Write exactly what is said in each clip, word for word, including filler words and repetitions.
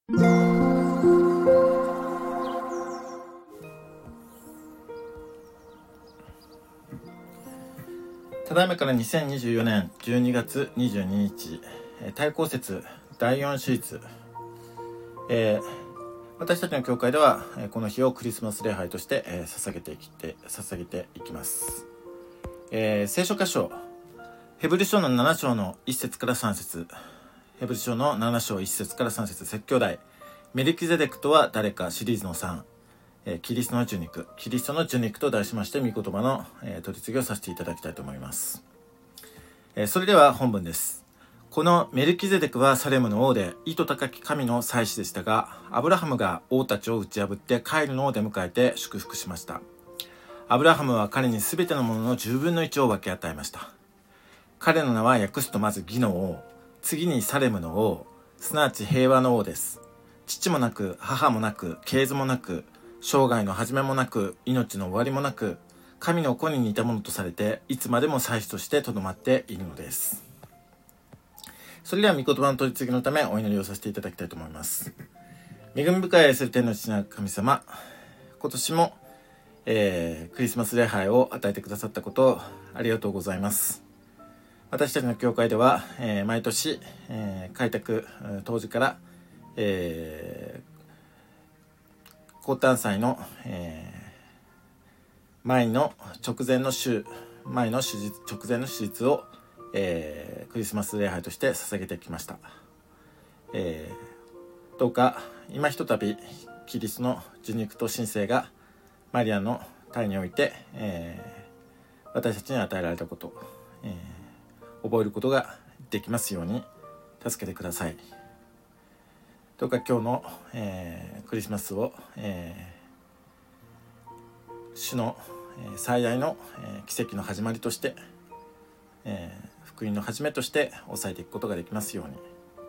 ただいまからにせんにじゅうよねんじゅうにがつにじゅうににち、対抗節だいよん手術、えー、私たちの教会ではこの日をクリスマス礼拝として、えー、捧げていきて捧げていきます。えー、聖書箇所ヘブル書のなな章のいっ節からさん節、ヘブル書のなな章いっ節からさん節、説教題メルキゼデクとは誰かシリーズのさん、えー、キリストの受肉キリストの受肉と題しまして、御言葉の、えー、取り次ぎをさせていただきたいと思います。えー、それでは本文です。このメルキゼデクはサレムの王で、意図高き神の祭司でしたが、アブラハムが王たちを打ち破ってカイルのを出迎えて祝福しました。アブラハムは彼にすべてのもののじゅうぶんのいちを分け与えました。彼の名は訳すとまず義の王、次にサレムの王、すなわち平和の王です。父もなく母もなく系図もなく、生涯の始めもなく命の終わりもなく、神の子に似たものとされて、いつまでも祭司としてとどまっているのです。それでは御言葉の取り次ぎのためお祈りをさせていただきたいと思います。恵み深い愛する天の父なる神様、今年も、えー、クリスマス礼拝を与えてくださったことをありがとうございます。私たちの教会では、えー、毎年、えー、開拓当時から、えー、降誕祭の、えー、前の直前の週前の手術直前の手術を、えー、クリスマス礼拝として捧げてきました。えー、どうか今ひとたびキリストの受肉と神聖がマリアの体において、えー、私たちに与えられたこと、えー、覚えることができますように助けてください。どうか今日の、えー、クリスマスを、えー、主の、えー、最大の、えー、奇跡の始まりとして、えー、福音の始めとして抑えていくことができますように、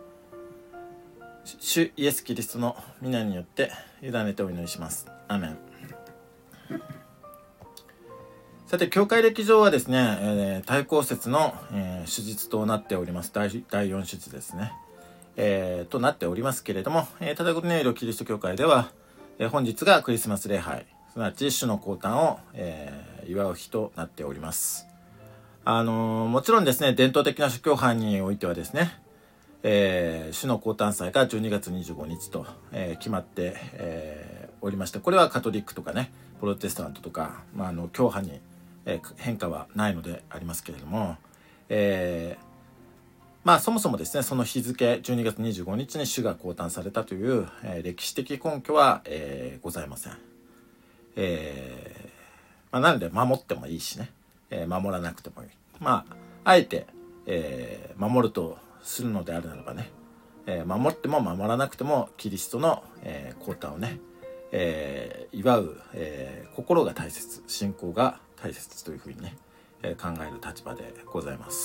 主イエスキリストの皆によって委ねてお祈りします。アーメン。さて、教会歴上はですね、えー、対抗節の、えー、手術となっております。だいよん手術ですね、えー、となっておりますけれども、えー、ただごとのキリスト教会では、えー、本日がクリスマス礼拝、すなわち主の降誕を、えー、祝う日となっております。あのー、もちろんですね、伝統的な諸教派においてはですね、えー、主の降誕祭がじゅうにがつにじゅうごにちと、えー、決まって、えー、おりまして、これはカトリックとかね、プロテスタントとか、まあ、あの教派に、えー、変化はないのでありますけれども、えー、まあそもそもですね、その日付じゅうにがつにじゅうごにちに主が降誕されたという、えー、歴史的根拠は、えー、ございません。えーまあ、なので守ってもいいしね、えー、守らなくてもいい。まああえて、えー、守るとするのであるならばね、えー、守っても守らなくてもキリストの、えー、降誕をね、えー、祝う、えー、心が大切、信仰が大切というふうにね、えー、考える立場でございます。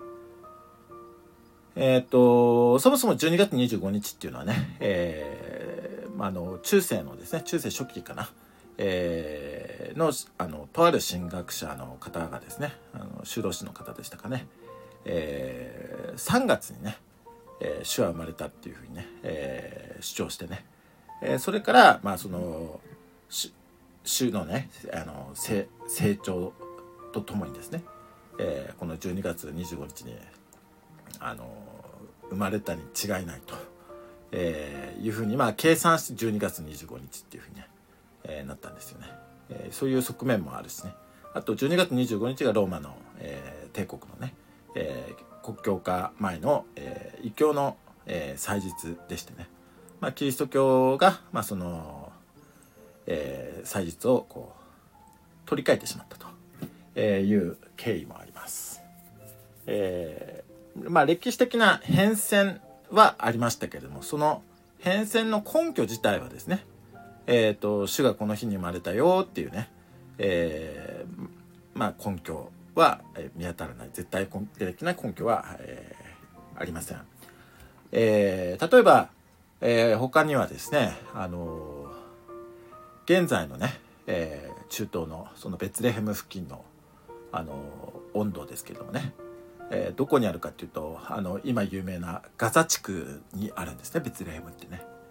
えー、とそもそもじゅうにがつにじゅうごにちっていうのはね、えーまあ、あの中世のですね、中世初期かな、えー、の, あのとある神学者の方がですね、あの修道士の方でしたかね、えー、さんがつにね、えー、主は生まれたっていうふうにね、えー、主張してね、えー、それからまあその主のね、あの 成, 成長とともにですね、えー、このじゅうにがつにじゅうごにちにあの生まれたに違いないと、えー、いうふうにまあ計算してじゅうにがつにじゅうごにちっていうふうに、ねえー、なったんですよね、えー。そういう側面もあるしね。あとじゅうにがつにじゅうごにちがローマの、えー、帝国のね、えー、国教化前の、えー、異教の、えー、祭日でしてね、まあ、キリスト教が、まあそのえー、祭日をこう取り替えてしまったという経緯もあります。えー、まあ歴史的な変遷はありましたけれども、その変遷の根拠自体はですね、えーと、主がこの日に生まれたよっていうね、えー、まあ根拠は見当たらない、絶対的な根拠は、えー、ありません。えー、例えば、えー、他にはですね、あのー現在のね、えー、中東のそのベツレヘム付近の、あのー、温度ですけれどもね、えー、どこにあるかっていうと、あの今有名なガザ地区にあるんですね、ベツレヘムってね。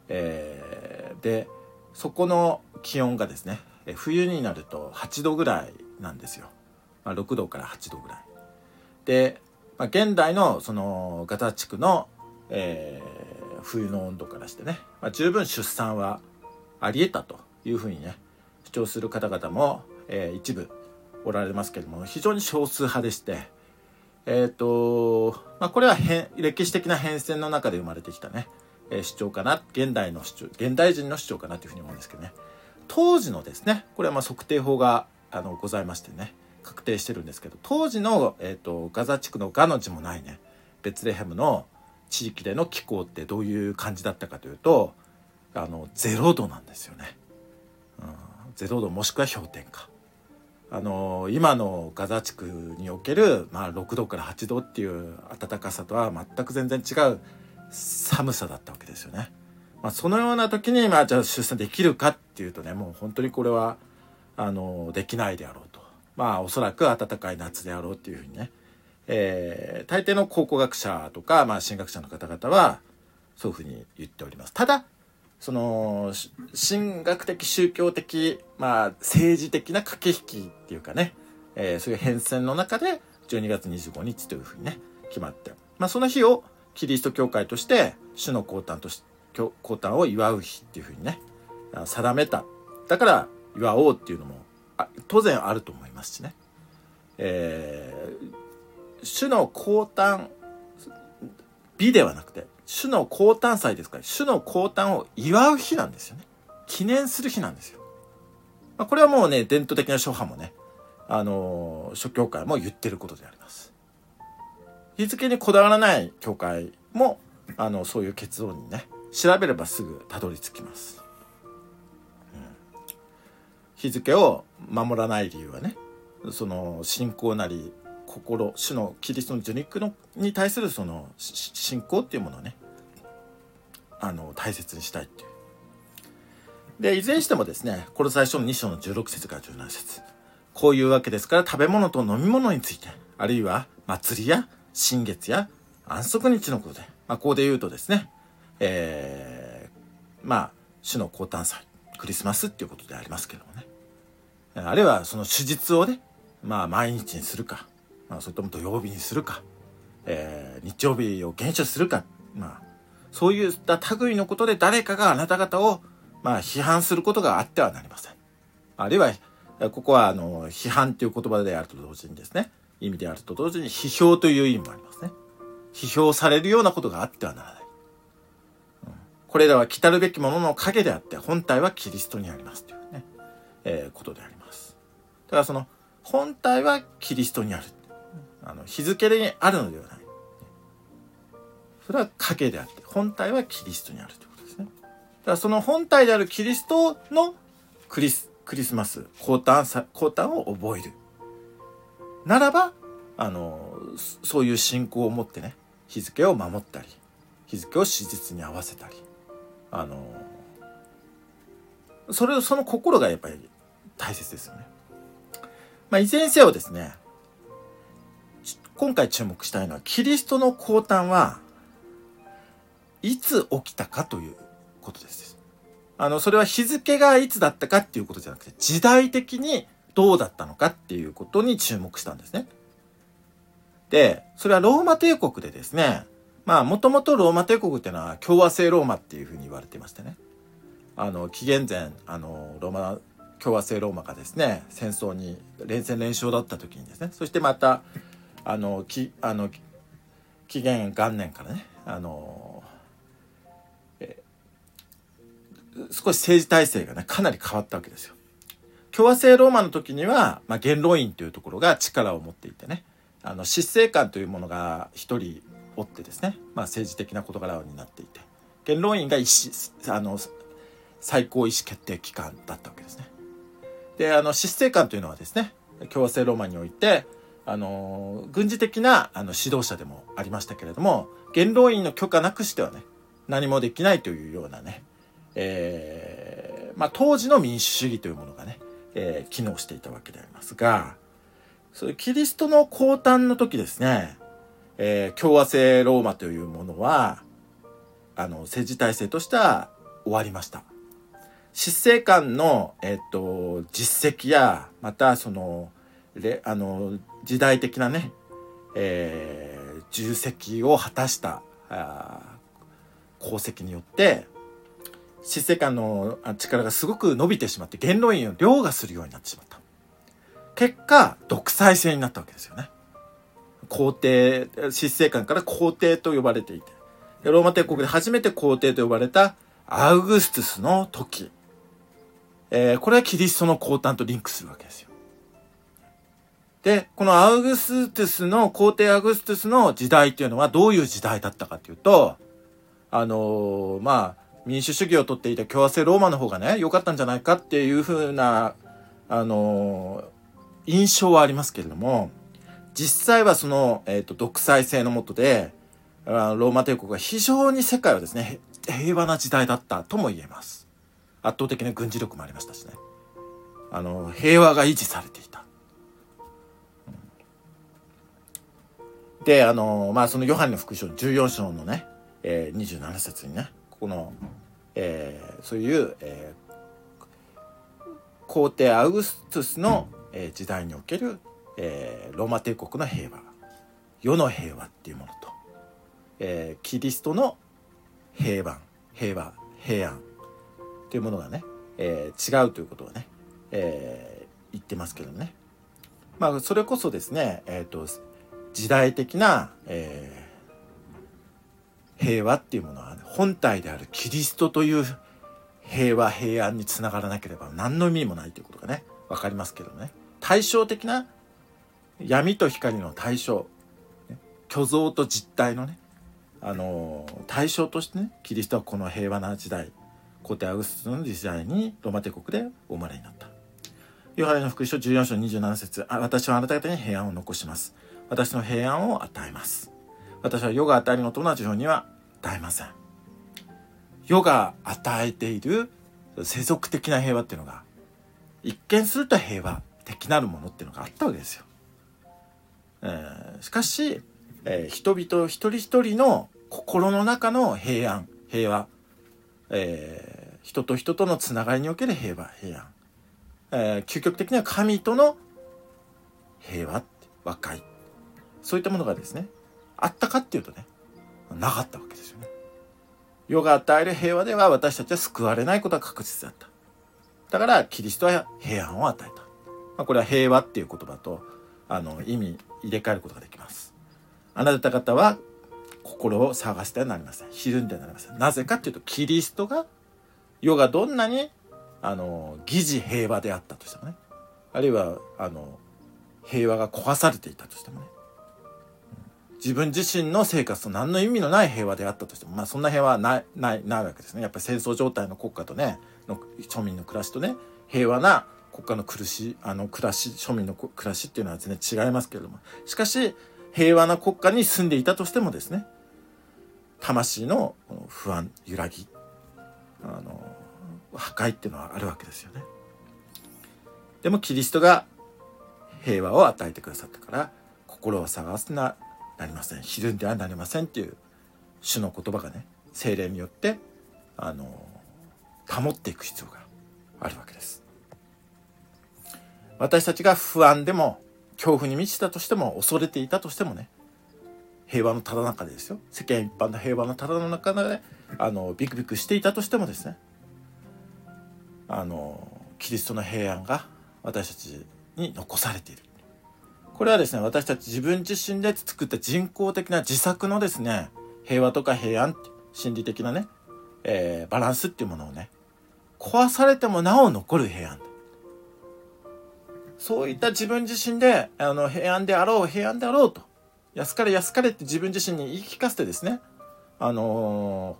えー、でそこの気温がですね、冬になるとはちどぐらいなんですよ。まあ、ろくどからはちどぐらいで、まあ、現代のそのガザ地区の、えー、冬の温度からしてね、まあ、十分出産はあり得たというふうにね主張する方々も、えー、一部おられますけれども、非常に少数派でして、えーとまあ、これは歴史的な変遷の中で生まれてきたね、えー、主張かな、現代の主張、現代人の主張かなというふうに思うんですけどね、当時のですね、これはまあ測定法があのございましてね、確定してるんですけど、当時の、えーと、ガザ地区のガの字もないねベツレヘムの地域での気候ってどういう感じだったかというと、あのゼロどなんですよね、うん、ゼロどもしくは氷点下。あの今のガザ地区における、まあ、ろくどからはちどっていう暖かさとは全く全然違う寒さだったわけですよね。まあ、そのような時に、まあ、じゃあ出産できるかっていうとね、もう本当にこれはあのできないであろうと。まあおそらく暖かい夏であろうっていうふうにね、えー、大抵の考古学者とか、まあ、神学者の方々はそういうふうに言っております。ただその神学的宗教的、まあ、政治的な駆け引きっていうかね、えー、そういう変遷の中でじゅうにがつにじゅうごにちというふうにね決まって、まあ、その日をキリスト教会として主の降誕とし降誕を祝う日っていうふうにね定めた。だから祝おうっていうのも当然あると思いますしね、えー、主の降誕日ではなくて主の降誕祭ですから、主の降誕を祝う日なんですよね。記念する日なんですよ。まあ、これはもうね伝統的な諸派もね、あのー、諸教会も言ってることであります。日付にこだわらない教会もあのそういう結論にね調べればすぐたどり着きます。うん、日付を守らない理由はね、その信仰なり心、主のキリストの受肉のに対するその信仰っていうものをねあの大切にしたいっていう。でいずれにしてもですね、コロサイ書のに章のじゅうろく節からじゅうなな節、こういうわけですから食べ物と飲み物について、あるいは祭りや新月や安息日のことで、まあ、ここで言うとですね、えー、まあ主の降誕祭クリスマスっていうことでありますけどもね、あるいはその手術をね、まあ毎日にするか、まあ、それとも土曜日にするか、えー、日曜日を厳守するか、まあそういった類のことで誰かがあなた方をまあ批判することがあってはなりません。あるいはここはあの批判という言葉であると同時にですね、意味であると同時に批評という意味もありますね。批評されるようなことがあってはならない、うん、これらは来たるべきものの影であって本体はキリストにありますというね、えー、ことであります。だからその本体はキリストにある、あの日付にあるのではない、それは影であって本体はキリストにあるということですね。だからその本体であるキリストのクリス、クリスマス降誕、降誕を覚えるならば、あのそういう信仰を持ってね日付を守ったり日付を史実に合わせたり、あのそれその心がやっぱり大切ですよね。まあ、いずれにせよですね、今回注目したいのはキリストの降誕はいつ起きたかということです。あのそれは日付がいつだったかっていうことじゃなくて、時代的にどうだったのかっていうことに注目したんですね。で、それはローマ帝国でですね、まあもともとローマ帝国っていうのは共和制ローマっていうふうに言われていましてね、あの紀元前あのローマ共和制ローマがですね戦争に連戦連勝だった時にですね、そしてまたあのきあの紀元元年からね、あのえ少し政治体制がねかなり変わったわけですよ。共和制ローマの時には、まあ、元老院というところが力を持っていてね、あの執政官というものが一人おってですね、まあ、政治的な事柄になっていて、元老院が意思あの最高意思決定機関だったわけですね。で、あの執政官というのはですね、共和制ローマにおいてあの軍事的なあの指導者でもありましたけれども、元老院の許可なくしてはね何もできないというようなね、えーまあ、当時の民主主義というものがね、えー、機能していたわけでありますが、そういうキリストの降誕の時ですね、えー、共和制ローマというものはあの政治体制としては終わりました。執政官の、えっと、実績や、またその、れあの時代的なね、えー、重責を果たした功績によって、執政官の力がすごく伸びてしまって、元老院を凌駕するようになってしまった。結果、独裁制になったわけですよね。皇帝、執政官から皇帝と呼ばれていて、ローマ帝国で初めて皇帝と呼ばれたアウグストゥスの時、えー、これはキリストの降誕とリンクするわけですよ。で、このアウグストゥスの、皇帝アウグストゥスの時代っていうのはどういう時代だったかというと、あのー、まあ、民主主義をとっていた共和制ローマの方がね、良かったんじゃないかっていうふうな、あのー、印象はありますけれども、実際はその、えっと、独裁制の下で、ローマ帝国は非常に世界はですね、平和な時代だったとも言えます。圧倒的な軍事力もありましたしね。あの、平和が維持されていた。で、あの、まあ、そのヨハネの福音書じゅうよん章のね、えー、にじゅうなな節にね、ここの、えー、そういう、えー、皇帝アウグストゥスの、えー、時代における、えー、ローマ帝国の平和、世の平和っていうものと、えー、キリストの平和、平和、平安というものがね、えー、違うということをね、えー、言ってますけどね。まあ、それこそですね、えっと、時代的な、えー、平和っていうものは、ね、本体であるキリストという平和平安につながらなければ何の意味もないということがね分かりますけどね。対照的な闇と光の対象、ね、虚像と実体のね、あのー、対象としてね、キリストはこの平和な時代、皇帝アウグストゥスの時代にローマ帝国でお生まれになった。ヨハネの福音書じゅうよん章にじゅうなな節、あ、私はあなた方に平安を残します。私の平安を与えます。私は世が与えるのと同じようには与えません。世が与えている世俗的な平和っていうのが、一見すると平和的なるものっていうのがあったわけですよ。えー、しかし、えー、人々一人一人の心の中の平安、平和、えー、人と人とのつながりにおける平和、平安、えー、究極的には神との平和、和解、そういったものがですね、あったかっていうとね、なかったわけですよね。世が与える平和では私たちは救われないことは確実だった。だからキリストは平安を与えた。まあ、これは平和っていう言葉とあの意味入れ替えることができます。あなた方は心を探してはなりません。ひるんではなりません。なぜかっていうと、キリストが世がどんなにあの疑似平和であったとしてもね、あるいはあの平和が壊されていたとしてもね、自分自身の生活と何の意味のない平和であったとしても、まあそんな平和はないないないわけですね。やっぱり戦争状態の国家とね、の庶民の暮らしとね、平和な国家の苦しあの暮らし、庶民の暮らしっていうのは全然違いますけれども、しかし平和な国家に住んでいたとしてもですね、魂の不安、揺らぎ、あの破壊っていうのはあるわけですよね。でもキリストが平和を与えてくださったから、心を探すななりません、ひるんではなりませんっていう主の言葉がね、聖霊によってあの保っていく必要があるわけです。私たちが不安でも恐怖に満ちたとしても、恐れていたとしてもね、平和のただ中でですよ、世間一般の平和のただの中であのビクビクしていたとしてもですね、あのキリストの平安が私たちに残されている。これはですね、私たち自分自身で作った人工的な自作のですね、平和とか平安、心理的なね、えー、バランスっていうものをね、壊されてもなお残る平安、そういった自分自身であの平安であろう平安であろうと、安かれ安かれって自分自身に言い聞かせてですね、あの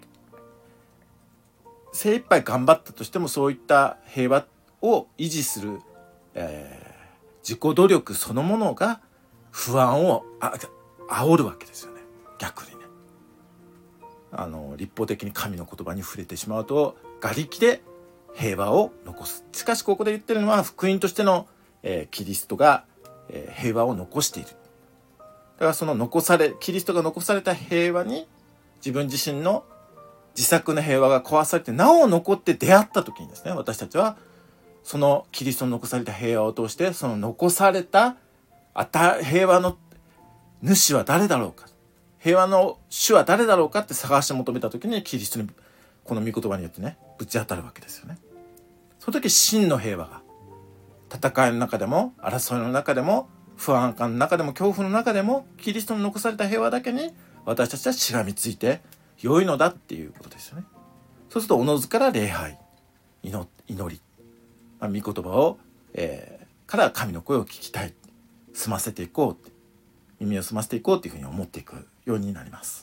ー、精一杯頑張ったとしても、そういった平和を維持する、えー自己努力そのものが不安をあ煽るわけですよね。逆にね、あの立法的に神の言葉に触れてしまうと、我力で平和を残す。しかしここで言ってるのは、福音としての、えー、キリストが、えー、平和を残している。だからその残されキリストが残された平和に自分自身の自作の平和が壊されてなお残って出会った時にですね、私たちはそのキリストの残された平和を通して、その残された平和の主は誰だろうか、平和の主は誰だろうかって探して求めた時に、キリストにこの御言葉によってねぶち当たるわけですよね。その時真の平和が、戦いの中でも争いの中でも不安感の中でも恐怖の中でも、キリストの残された平和だけに私たちはしがみついて良いのだっていうことですよね。そうするとおのずから礼拝、祈り、まあ、御言葉を、えー、から神の声を聞きたい、済ませていこうって、耳を澄ませていこうっていうふうに思っていくようになります。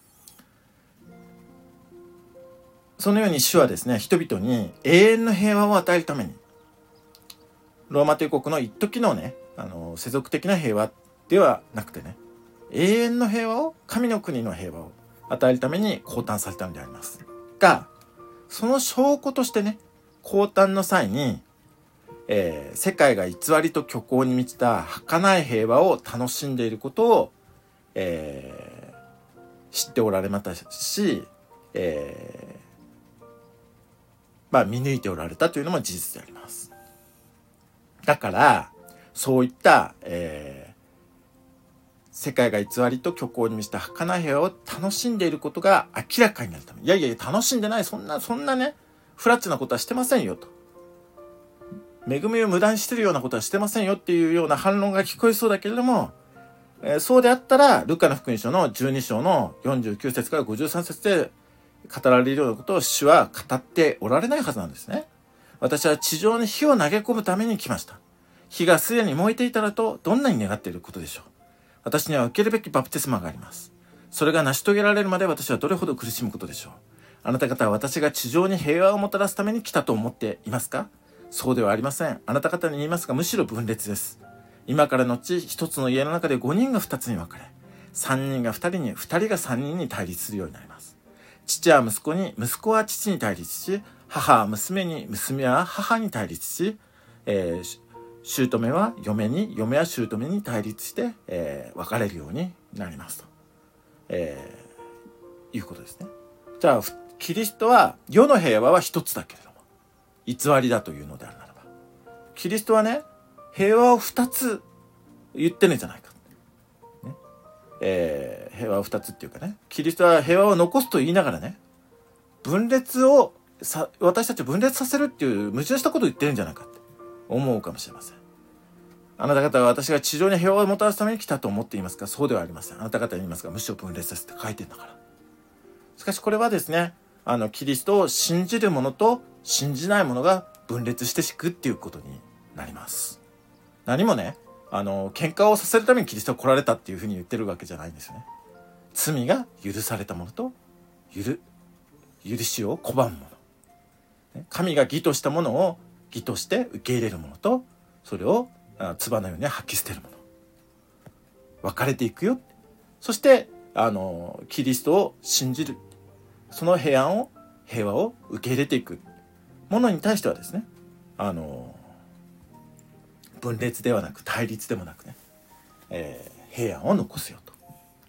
そのように主はですね、人々に永遠の平和を与えるために、ローマ帝国の一時のね、あの世俗的な平和ではなくてね、永遠の平和を、神の国の平和を与えるために降誕されたのでありますが、その証拠としてね、降誕の際に、えー、世界が偽りと虚構に満ちた儚い平和を楽しんでいることを、えー、知っておられましたし、えー、まあ見抜いておられたというのも事実であります。だからそういった、えー、世界が偽りと虚構に満ちた儚い平和を楽しんでいることが明らかになるため、いやいや楽しんでない、そんなそんなねフラッチなことはしてませんよと、恵みを無駄にしてるようなことはしてませんよっていうような反論が聞こえそうだけれども、えー、そうであったらルカの福音書のじゅうに章のよんじゅうきゅう節からごじゅうさん節で語られるようなことを主は語っておられないはずなんですね。私は地上に火を投げ込むために来ました。火がすでに燃えていたらとどんなに願っていることでしょう。私には受けるべきバプテスマがあります。それが成し遂げられるまで私はどれほど苦しむことでしょう。あなた方は私が地上に平和をもたらすために来たと思っていますか？そうではありません。あなた方に言いますが、むしろ分裂です。今からのち一つの家の中でごにんがふたつに分かれ、さんにんがふたりに、ふたりがさんにんに対立するようになります。父は息子に、息子は父に対立し、母は娘に、娘は母に対立し、えー、姑は嫁に、嫁は姑に対立して、えー、別れるようになりますと、えー、いうことですね。じゃあキリストは世の平和は一つだけれども偽りだというのであるならば、キリストはね平和を二つ言ってるんじゃないか、ねえー、平和を二つっていうかね、キリストは平和を残すと言いながらね、分裂をさ私たちを分裂させるっていう矛盾したことを言ってるんじゃないかって思うかもしれません。あなた方は私が地上に平和をもたらすために来たと思っていますか？そうではありません。あなた方に言いますが、むしろ分裂させて書いてるんだから。しかしこれはですね、あのキリストを信じる者と信じない者が分裂していくっていうことになります。何もね、あの喧嘩をさせるためにキリストが来られたっていうふうに言ってるわけじゃないんですよね。罪が許された者と許許しを拒む者、神が義としたものを義として受け入れる者と、それを唾のように吐き捨てる者、分かれていくよ。そしてあのキリストを信じる、その平安を平和を受け入れていくものに対してはですね、あの分裂ではなく対立でもなくね、えー、平安を残すよと。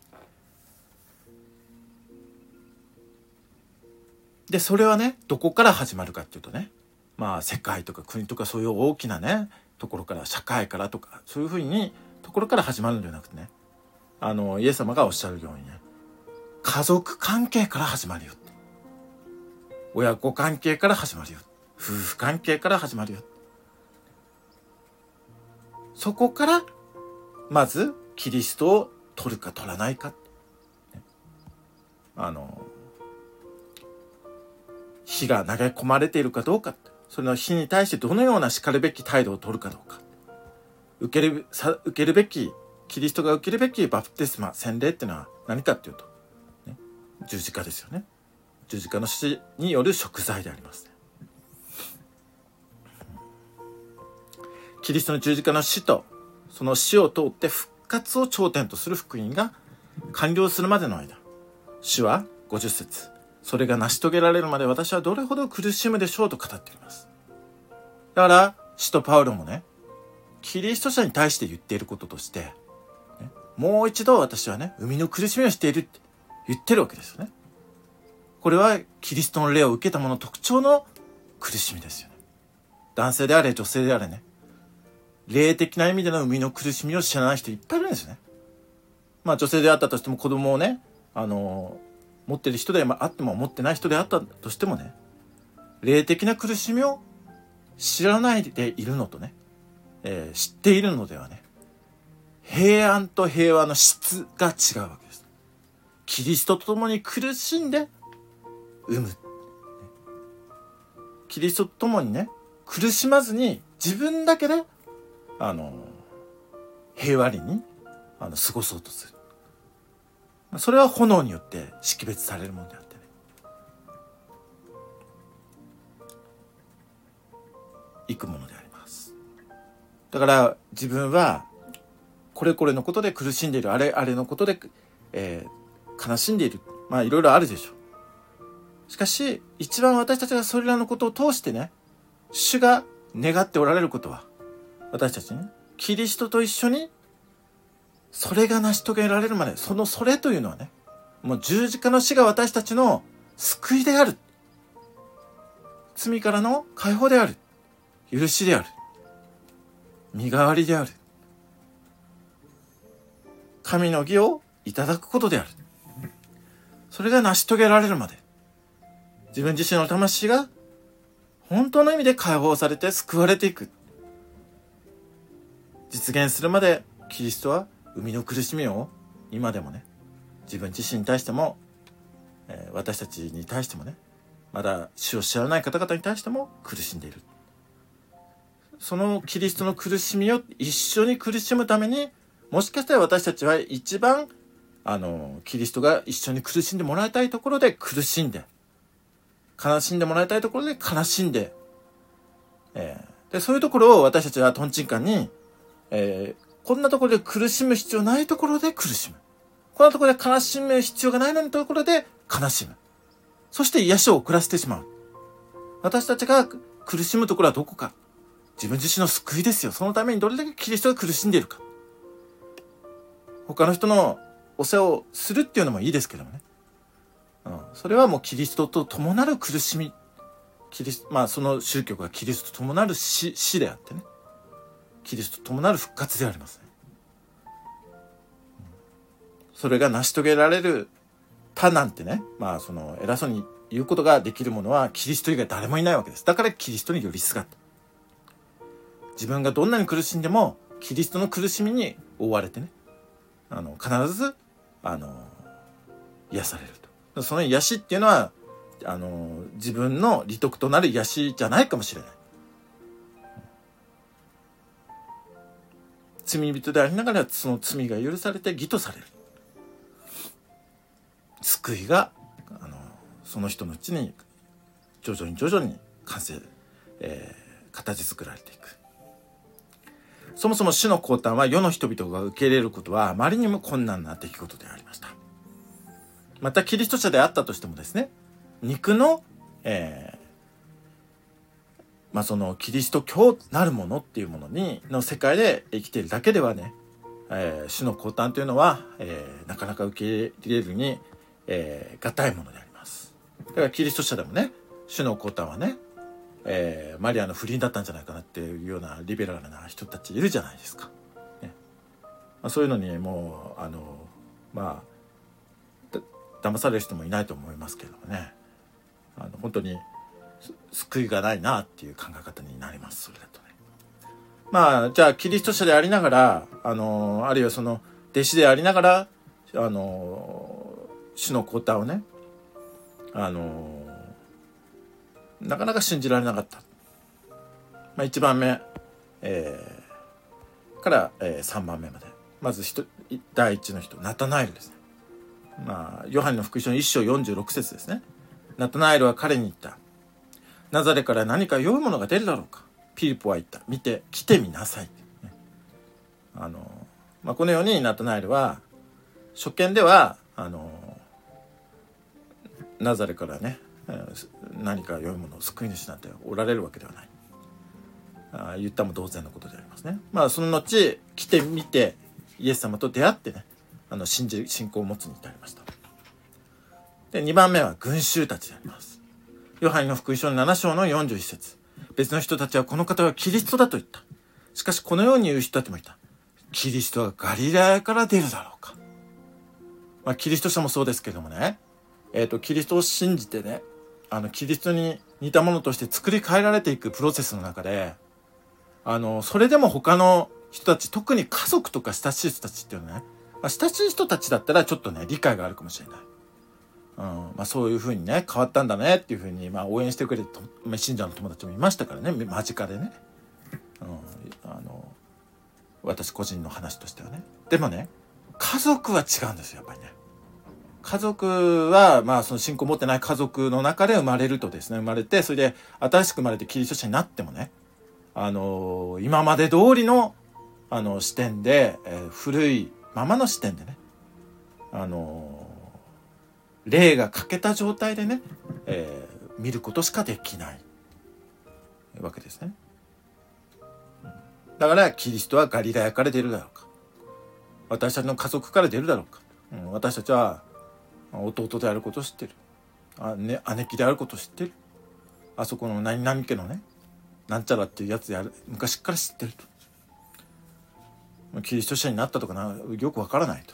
でそれはねどこから始まるかっていうとね、まあ世界とか国とかそういう大きなねところから、社会からとかそういうふうにところから始まるんじゃなくてね、あのイエス様がおっしゃるようにね、家族関係から始まるよって、親子関係から始まるよ、夫婦関係から始まるよ、そこからまずキリストを取るか取らないか、ね、あの火が投げ込まれているかどうか、それの火に対してどのような叱るべき態度を取るかどうか、受けるさ受けるべきキリストが受けるべきバプテスマ、洗礼っていうのは何かっていうと、ね、十字架ですよね。十字架の死による贖罪であります、ね、キリストの十字架の死とその死を通って復活を頂点とする福音が完了するまでの間、主はごじゅっ節、それが成し遂げられるまで私はどれほど苦しむでしょうと語っています。だから使徒パウロもね、キリスト者に対して言っていることとして、ね、もう一度私はね生みの苦しみをしているって言ってるわけですよね。 これはキリストの霊を受けた者の特徴の苦しみですよね。男性であれ女性であれね、霊的な意味での生みの苦しみを知らない人いっぱいいるんですよね。まあ女性であったとしても、子供をね、あの持ってる人であっても持ってない人であったとしてもね、霊的な苦しみを知らないでいるのとね、えー、知っているのではね、平安と平和の質が違うわけです。キリストと共に苦しんで生む。キリストと共にね、苦しまずに自分だけで、あの、平和裏にあの過ごそうとする。それは炎によって識別されるものであってね。幾ものであります。だから自分はこれこれのことで苦しんでいる、あれあれのことで、えー、悲しんでいる、まあいろいろあるでしょう。しかし一番私たちがそれらのことを通してね、主が願っておられることは、私たちにキリストと一緒にそれが成し遂げられるまで、そのそれというのはね、もう十字架の死が私たちの救いである、罪からの解放である、許しである、身代わりである、神の義をいただくことである。それが成し遂げられるまで、自分自身の魂が本当の意味で解放されて救われていく、実現するまで、キリストは生みの苦しみを今でもね、自分自身に対しても、えー、私たちに対してもね、まだ主を知らない方々に対しても苦しんでいる。そのキリストの苦しみを一緒に苦しむために、もしかしたら私たちは一番あのキリストが一緒に苦しんでもらいたいところで苦しんで、悲しんでもらいたいところで悲しんで、えー、でそういうところを私たちはトンチンカンに、えーこんなところで苦しむ必要ないところで苦しむ。こんなところで悲しむ必要がないのにところで悲しむ。そして癒しを遅らせてしまう。私たちが苦しむところはどこか。自分自身の救いですよ。そのためにどれだけキリストが苦しんでいるか。他の人のお世話をするっていうのもいいですけどもね。うん、それはもうキリストと共なる苦しみ。キリスト、まあその宗教がキリストと伴う死、死であってね。キリストと伴う復活でありますね。それが成し遂げられる他なんてね、まあその偉そうに言うことができるものはキリスト以外誰もいないわけです。だからキリストに寄りすがった。自分がどんなに苦しんでもキリストの苦しみに覆われてね、あの必ずあの癒されると。その癒しっていうのはあの自分の利得となる癒しじゃないかもしれない。罪人でありながらその罪が許されて義とされる救いがあのその人のうちに徐々に徐々に完成、えー、形作られていく。そもそも主の降誕は世の人々が受け入れることはあまりにも困難な出来事でありました。またキリスト者であったとしてもですね、肉の、えーまあ、そのキリスト教なるものっていうものにの世界で生きているだけではね、えー、主の降誕というのは、えー、なかなか受け入れるに、えー、堅いものであります。だからキリスト者でもね、主の降誕はね、えー、マリアの不倫だったんじゃないかなっていうようなリベラルな人たちいるじゃないですか。ね、まあ、そういうのにもうあのまあ騙される人もいないと思いますけどもね、あの本当に救いがないなっていう考え方になります。それだとね。まあじゃあキリスト者でありながら、あのあるいはその弟子でありながら、あの主の降誕をね、あのなかなか信じられなかった。まあいちばんめ、えー、から、えー、さんばんめまで、まず人第一の人ナタナエルですね。まあヨハネの福音書のいっ章よんじゅうろく節ですね。ナタナエルは彼に言った。ナザレから何か良いものが出るだろうか。ピリポは言った。見て、来てみなさい。あの、まあ、このようにナタナエルは、初見では、あの、ナザレからね、何か良いものを救い主なんておられるわけではない。あ言ったも同然のことでありますね。まあ、その後、来てみて、イエス様と出会ってね、あの信じ信仰を持つに至りました。 でにばんめは群衆たちであります。ヨハネの福音書のなな章のよんじゅういち節、別の人たちはこの方はキリストだと言った。しかしこのように言う人たちもいた。キリストはガリラヤから出るだろうか。まあ、キリスト者もそうですけどもね、えっと、キリストを信じてね、あの、キリストに似たものとして作り変えられていくプロセスの中で、あの、それでも他の人たち、特に家族とか親しい人たちっていうのはね、まあ、親しい人たちだったらちょっとね、理解があるかもしれない。うん、まあそういうふうにね、変わったんだねっていうふうに、まあ応援してくれると、まあ、信者の友達もいましたからね、間近でね。うん、あの、私個人の話としてはね。でもね、家族は違うんですよ、やっぱりね。家族は、まあその信仰を持ってない家族の中で生まれるとですね、生まれて、それで新しく生まれてキリスト者になってもね、あの、今まで通りの、あの、視点で、えー、古いままの視点でね、あの、霊が欠けた状態でね、えー、見ることしかできないわけですね。だからキリストはガリラヤから出るだろうか、私たちの家族から出るだろうか、うん、私たちは弟であることを知ってる、あ、ね、姉貴であることを知ってる、あそこの何々家のねなんちゃらっていうやつである、昔から知ってると、キリスト者になったとかな、よくわからないと。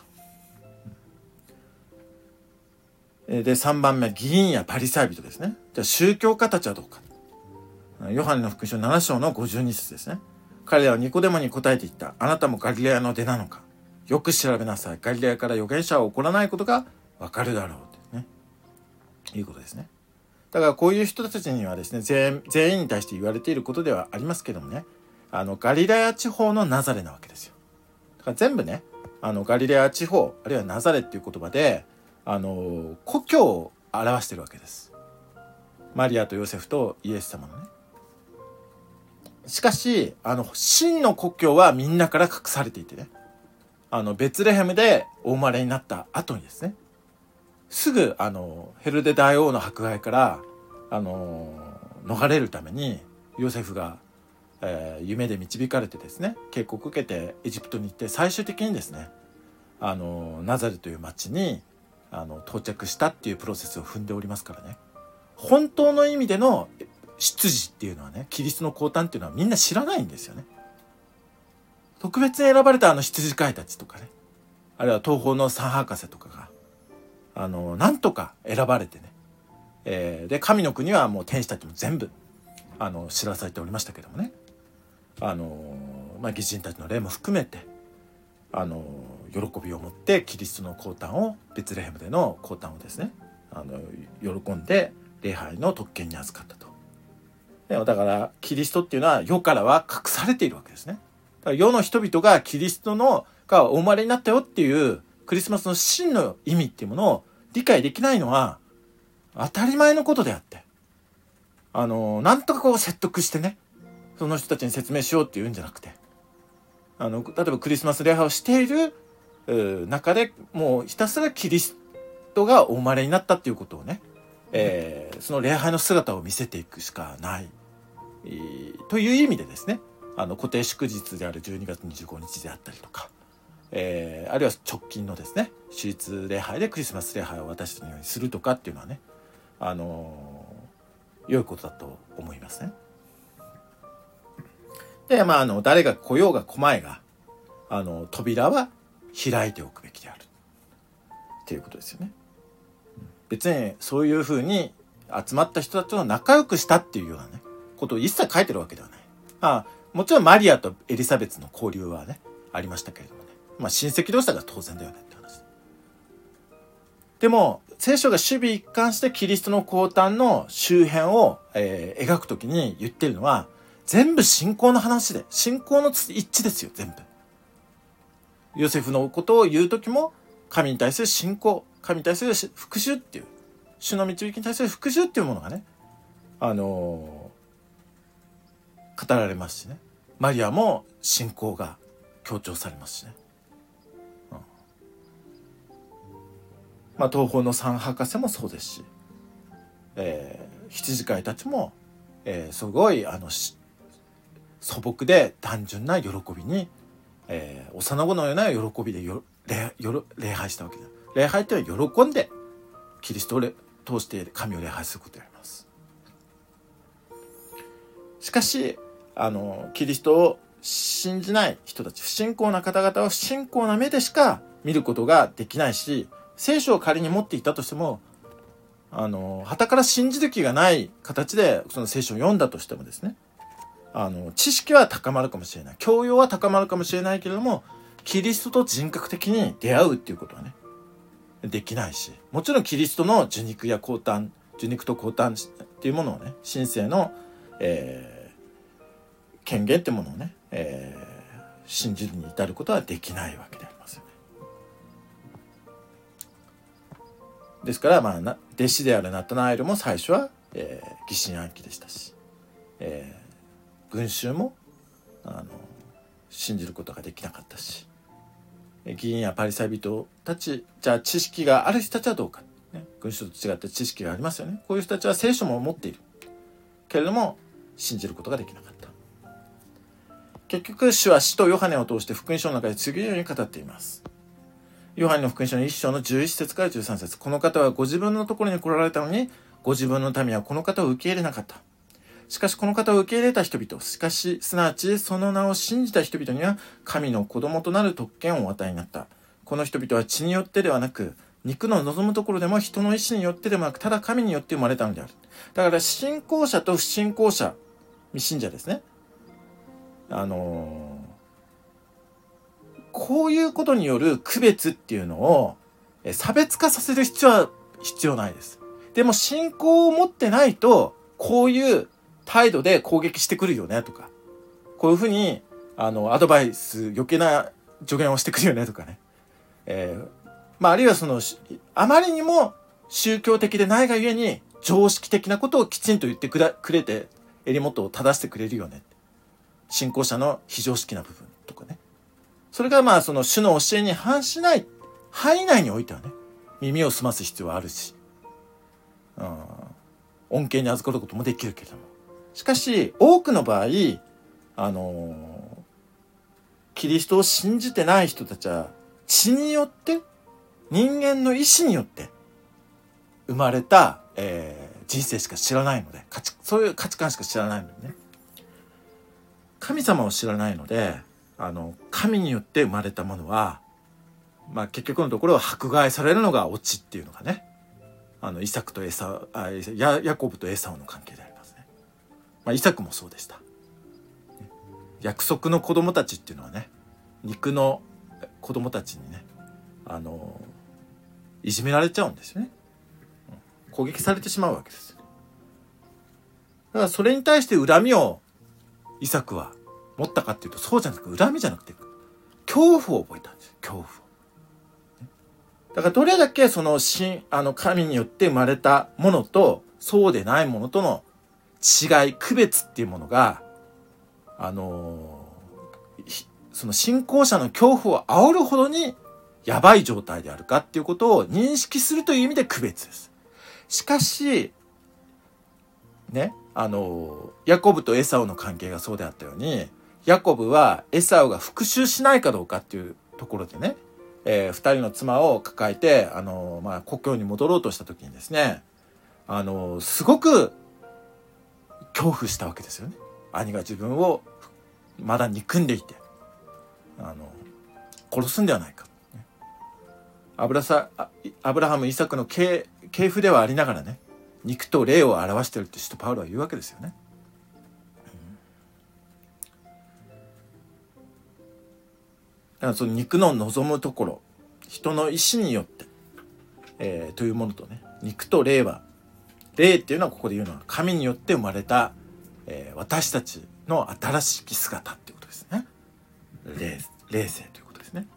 でさんばんめ、議員やパリサイ人ですね。じゃあ宗教家たちはどうか。ヨハネの福音書なな章のごじゅうに節ですね。彼らはニコデモに答えていった。あなたもガリラヤの出なのか。よく調べなさい。ガリラヤから預言者は起こらないことがわかるだろうってね、いうことですね。だからこういう人たちにはですね、全、全員に対して言われていることではありますけどもね、あのガリラヤ地方のナザレなわけですよ。だから全部ね、あのガリラヤ地方あるいはナザレっていう言葉であの故郷を表しているわけです。マリアとヨセフとイエス様のね。しかしあの真の故郷はみんなから隠されていてね、あのベツレヘムでお生まれになった後にですね、すぐあのヘロデ大王の迫害からあの逃れるためにヨセフが、えー、夢で導かれてですね、警告を受けてエジプトに行って、最終的にですね、あのナザレという町にあの到着したっていうプロセスを踏んでおりますからね。本当の意味での出自っていうのはね、キリストの降誕っていうのはみんな知らないんですよね。特別に選ばれたあの羊飼いたちとかね、あるいは東方の三博士とかがあのなんとか選ばれてね、えー、で神の国はもう天使たちも全部あの知らされておりましたけどもね、あのまあ義人たちの霊も含めてあの喜びを持ってキリストの降誕を、ベツレヘムでの降誕をですね、あの喜んで礼拝の特権に預かったと。でだからキリストっていうのは世からは隠されているわけですね。だから世の人々がキリストのがお生まれになったよっていうクリスマスの真の意味っていうものを理解できないのは当たり前のことであって、あのなんとかこう説得してね、その人たちに説明しようっていうんじゃなくて、あの例えばクリスマス礼拝をしている中でもうひたすらキリストがお生まれになったっていうことをね、えー、その礼拝の姿を見せていくしかない、えー、という意味でですね、あの固定祝日であるじゅうにがつにじゅうごにちであったりとか、えー、あるいは直近のですね手術礼拝でクリスマス礼拝を私たちのようにするとかっていうのはね、あのー、良いことだと思いますね。でまああの誰が来ようが来まいが、あの扉は開いておくべきであるっていうことですよね。別にそういうふうに集まった人たちと仲良くしたっていうようなねことを一切書いてるわけではない。まあもちろんマリアとエリザベスの交流はねありましたけれどもね、まあ親戚同士だから当然だよねって話。でも聖書が守備一貫してキリストの降誕の周辺を、えー、描くときに言ってるのは全部信仰の話で、信仰の一致ですよ全部。ヨセフのことを言うときも神に対する信仰、神に対する復讐っていう、主の導きに対する復讐っていうものがね、あのー、語られますしね。マリアも信仰が強調されますしね。うん、まあ東方の三博士もそうですし、えー、羊飼いたちも、えー、すごいあの素朴で単純な喜びに、えー、幼子のような喜びでよ礼、よ礼拝したわけだ。礼拝っていうのは喜んでキリストを通して神を礼拝することをやります。しかしあのキリストを信じない人たち、不信仰な方々は不信仰な目でしか見ることができないし、聖書を仮に持っていたとしてもあの傍から信じる気がない形でその聖書を読んだとしてもですね、あの知識は高まるかもしれない、教養は高まるかもしれないけれども、キリストと人格的に出会うっていうことはねできないし、もちろんキリストの受肉や降誕、受肉と降誕っていうものをね、神聖の、えー、権限っていうものをね、えー、信じるに至ることはできないわけでありますよね。ですから、まあ、な弟子であるナタナエルも最初は、えー、疑心暗鬼でしたし、えー、群衆もあの信じることができなかったし、議員やパリサイ人たち、じゃあ知識がある人たちはどうか、ね、群衆と違って知識がありますよね。こういう人たちは聖書も持っているけれども信じることができなかった。結局主は使徒ヨハネを通して福音書の中で次のように語っています。ヨハネの福音書のいっ章のじゅういち節からじゅうさん節、この方はご自分のところに来られたのに、ご自分の民はこの方を受け入れなかった。しかしこの方を受け入れた人々、しかしすなわちその名を信じた人々には神の子供となる特権をお与えになった。この人々は血によってではなく、肉の望むところでも人の意志によってでもなく、ただ神によって生まれたのである。だから信仰者と不信仰者、未信者ですね、あのーこういうことによる区別っていうのを差別化させる必要は必要ないです。でも信仰を持ってないとこういう態度で攻撃してくるよねとか、こういうふうにあのアドバイス、余計な助言をしてくるよねとかね、えー、まああるいはそのあまりにも宗教的でないがゆえに常識的なことをきちんと言ってくれて襟元を正してくれるよね、信仰者の非常識な部分とかね、それがまあその主の教えに反しない範囲内においてはね、耳を澄ます必要はあるし、うん、恩恵に預かることもできるけれども、しかし多くの場合、あのー、キリストを信じてない人たちは血によって、人間の意志によって生まれた、えー、人生しか知らないので、価値そういう価値観しか知らないのでね、神様を知らないので、あの神によって生まれたものは、まあ、結局のところ迫害されるのがオチっていうのがね、あのイサクとエサあヤヤコブとエサウの関係でありますね。まあ、イサクもそうでした。約束の子供たちっていうのはね、肉の子供たちにね、あのいじめられちゃうんですよね。攻撃されてしまうわけです。だからそれに対して恨みをイサクは持ったかっていうと、そうじゃなくて、恨みじゃなくて恐怖を覚えたんですよ。恐怖を。だからどれだけその神あの神によって生まれたものとそうでないものとの違い、区別っていうものが、あのー、その信仰者の恐怖を煽るほどにやばい状態であるかっていうことを認識するという意味で区別です。しかしね、あのー、ヤコブとエサウの関係がそうであったように、ヤコブはエサウが復讐しないかどうかっていうところでね、えー、二人の妻を抱えて、あのー、まあ、故郷に戻ろうとした時にですね、あのー、すごく恐怖したわけですよね。兄が自分をまだ憎んでいて、あの殺すんではないか。アブラサアブラハム・イサクの系譜ではありながらね、肉と霊を表しているって使徒パウロは言うわけですよね。だからその肉の望むところ、人の意志によって、えー、というものとね、肉と霊は、霊っていうのはここで言うのは神によって生まれた、えー、私たちの新しき姿っていうことですね。霊、霊性ということですね。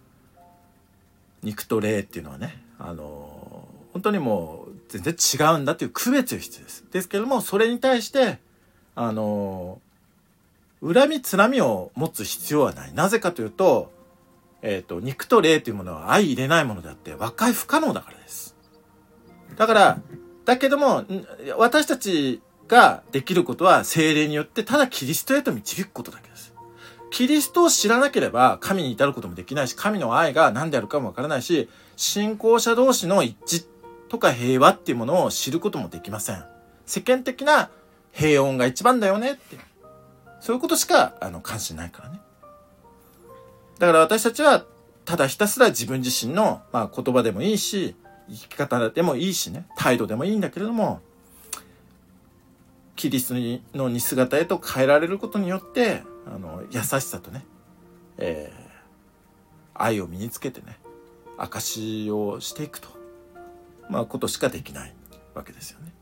肉と霊っていうのはね、あのー、本当にもう全然違うんだという区別が必要です。ですけども、それに対してあのー、恨みつらみを持つ必要はない。なぜかというと、えっと、肉と霊というものは相入れないものであって和解不可能だからです。だから、だけども、私たちができることは聖霊によってただキリストへと導くことだけです。キリストを知らなければ神に至ることもできないし、神の愛が何であるかもわからないし、信仰者同士の一致とか平和っていうものを知ることもできません。世間的な平穏が一番だよねって、そういうことしかあの関心ないからね。だから私たちはただひたすら自分自身の、まあ、言葉でもいいし、生き方でもいいしね、態度でもいいんだけれども、キリストの似姿へと変えられることによって、あの優しさとね、えー、愛を身につけてね、証をしていくと、まあ、ことしかできないわけですよね。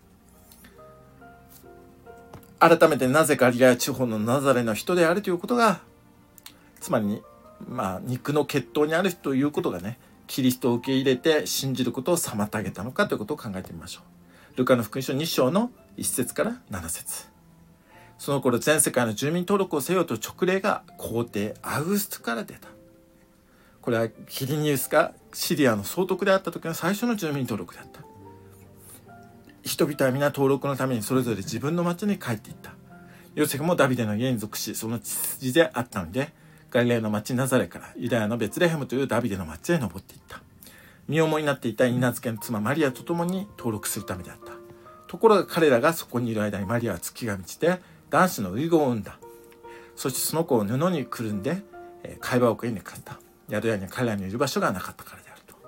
改めてなぜガリラヤ地方のナザレの人であるということが、つまり、まあ、肉の血統にあるということがね、キリストを受け入れて信じることを妨げたのかということを考えてみましょう。ルカの福音書に章のいち節からなな節。その頃全世界の住民登録をせよと直令が皇帝アウグストから出た。これはキリニウスがシリアの総督であった時の最初の住民登録であった。人々は皆登録のためにそれぞれ自分の町に帰っていった。ヨセフもダビデの家に属し、その血筋であったので、ガリラヤの町ナザレからユダヤのベツレヘムというダビデの町へ登っていった。身重になっていた稲漬けの妻マリアと共に登録するためであった。ところが彼らがそこにいる間にマリアは月が満ちて男子の遺言を産んだ。そしてその子を布にくるんで貝羽桶に寝かせた。宿屋には彼らのいる場所がなかったからであると。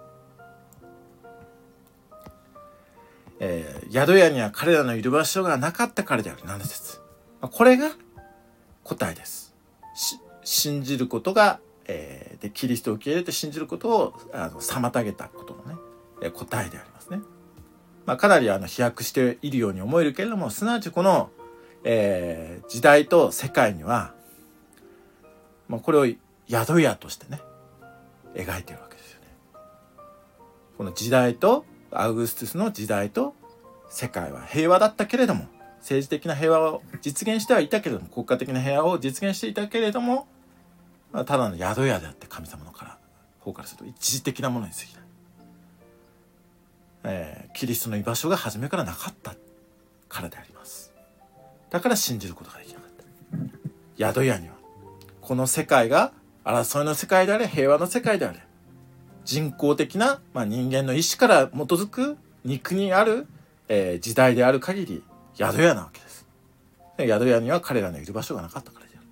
えー、宿屋には彼らのいる場所がなかったからである。なな節。これが答えです。信じることが、えー、でキリストを受け入れて信じることをあの妨げたことのね、えー、答えでありますね。まあ、かなりあの飛躍しているように思えるけれども、すなわちこの、えー、時代と世界には、まあ、これを宿屋としてね描いているわけですよね。この時代とアウグストゥスの時代と世界は平和だったけれども、政治的な平和を実現してはいたけれども、国家的な平和を実現していたけれども、まあ、ただの宿屋であって神様のから方からすると一時的なものに過ぎない、えー、キリストの居場所が初めからなかったからであります。だから信じることができなかった。宿屋にはこの世界が争いの世界であれ、平和の世界であれ、人工的な、まあ、人間の意志から基づく肉にある、えー、時代である限り宿屋なわけです。で宿屋には彼らのいる場所がなかったからである。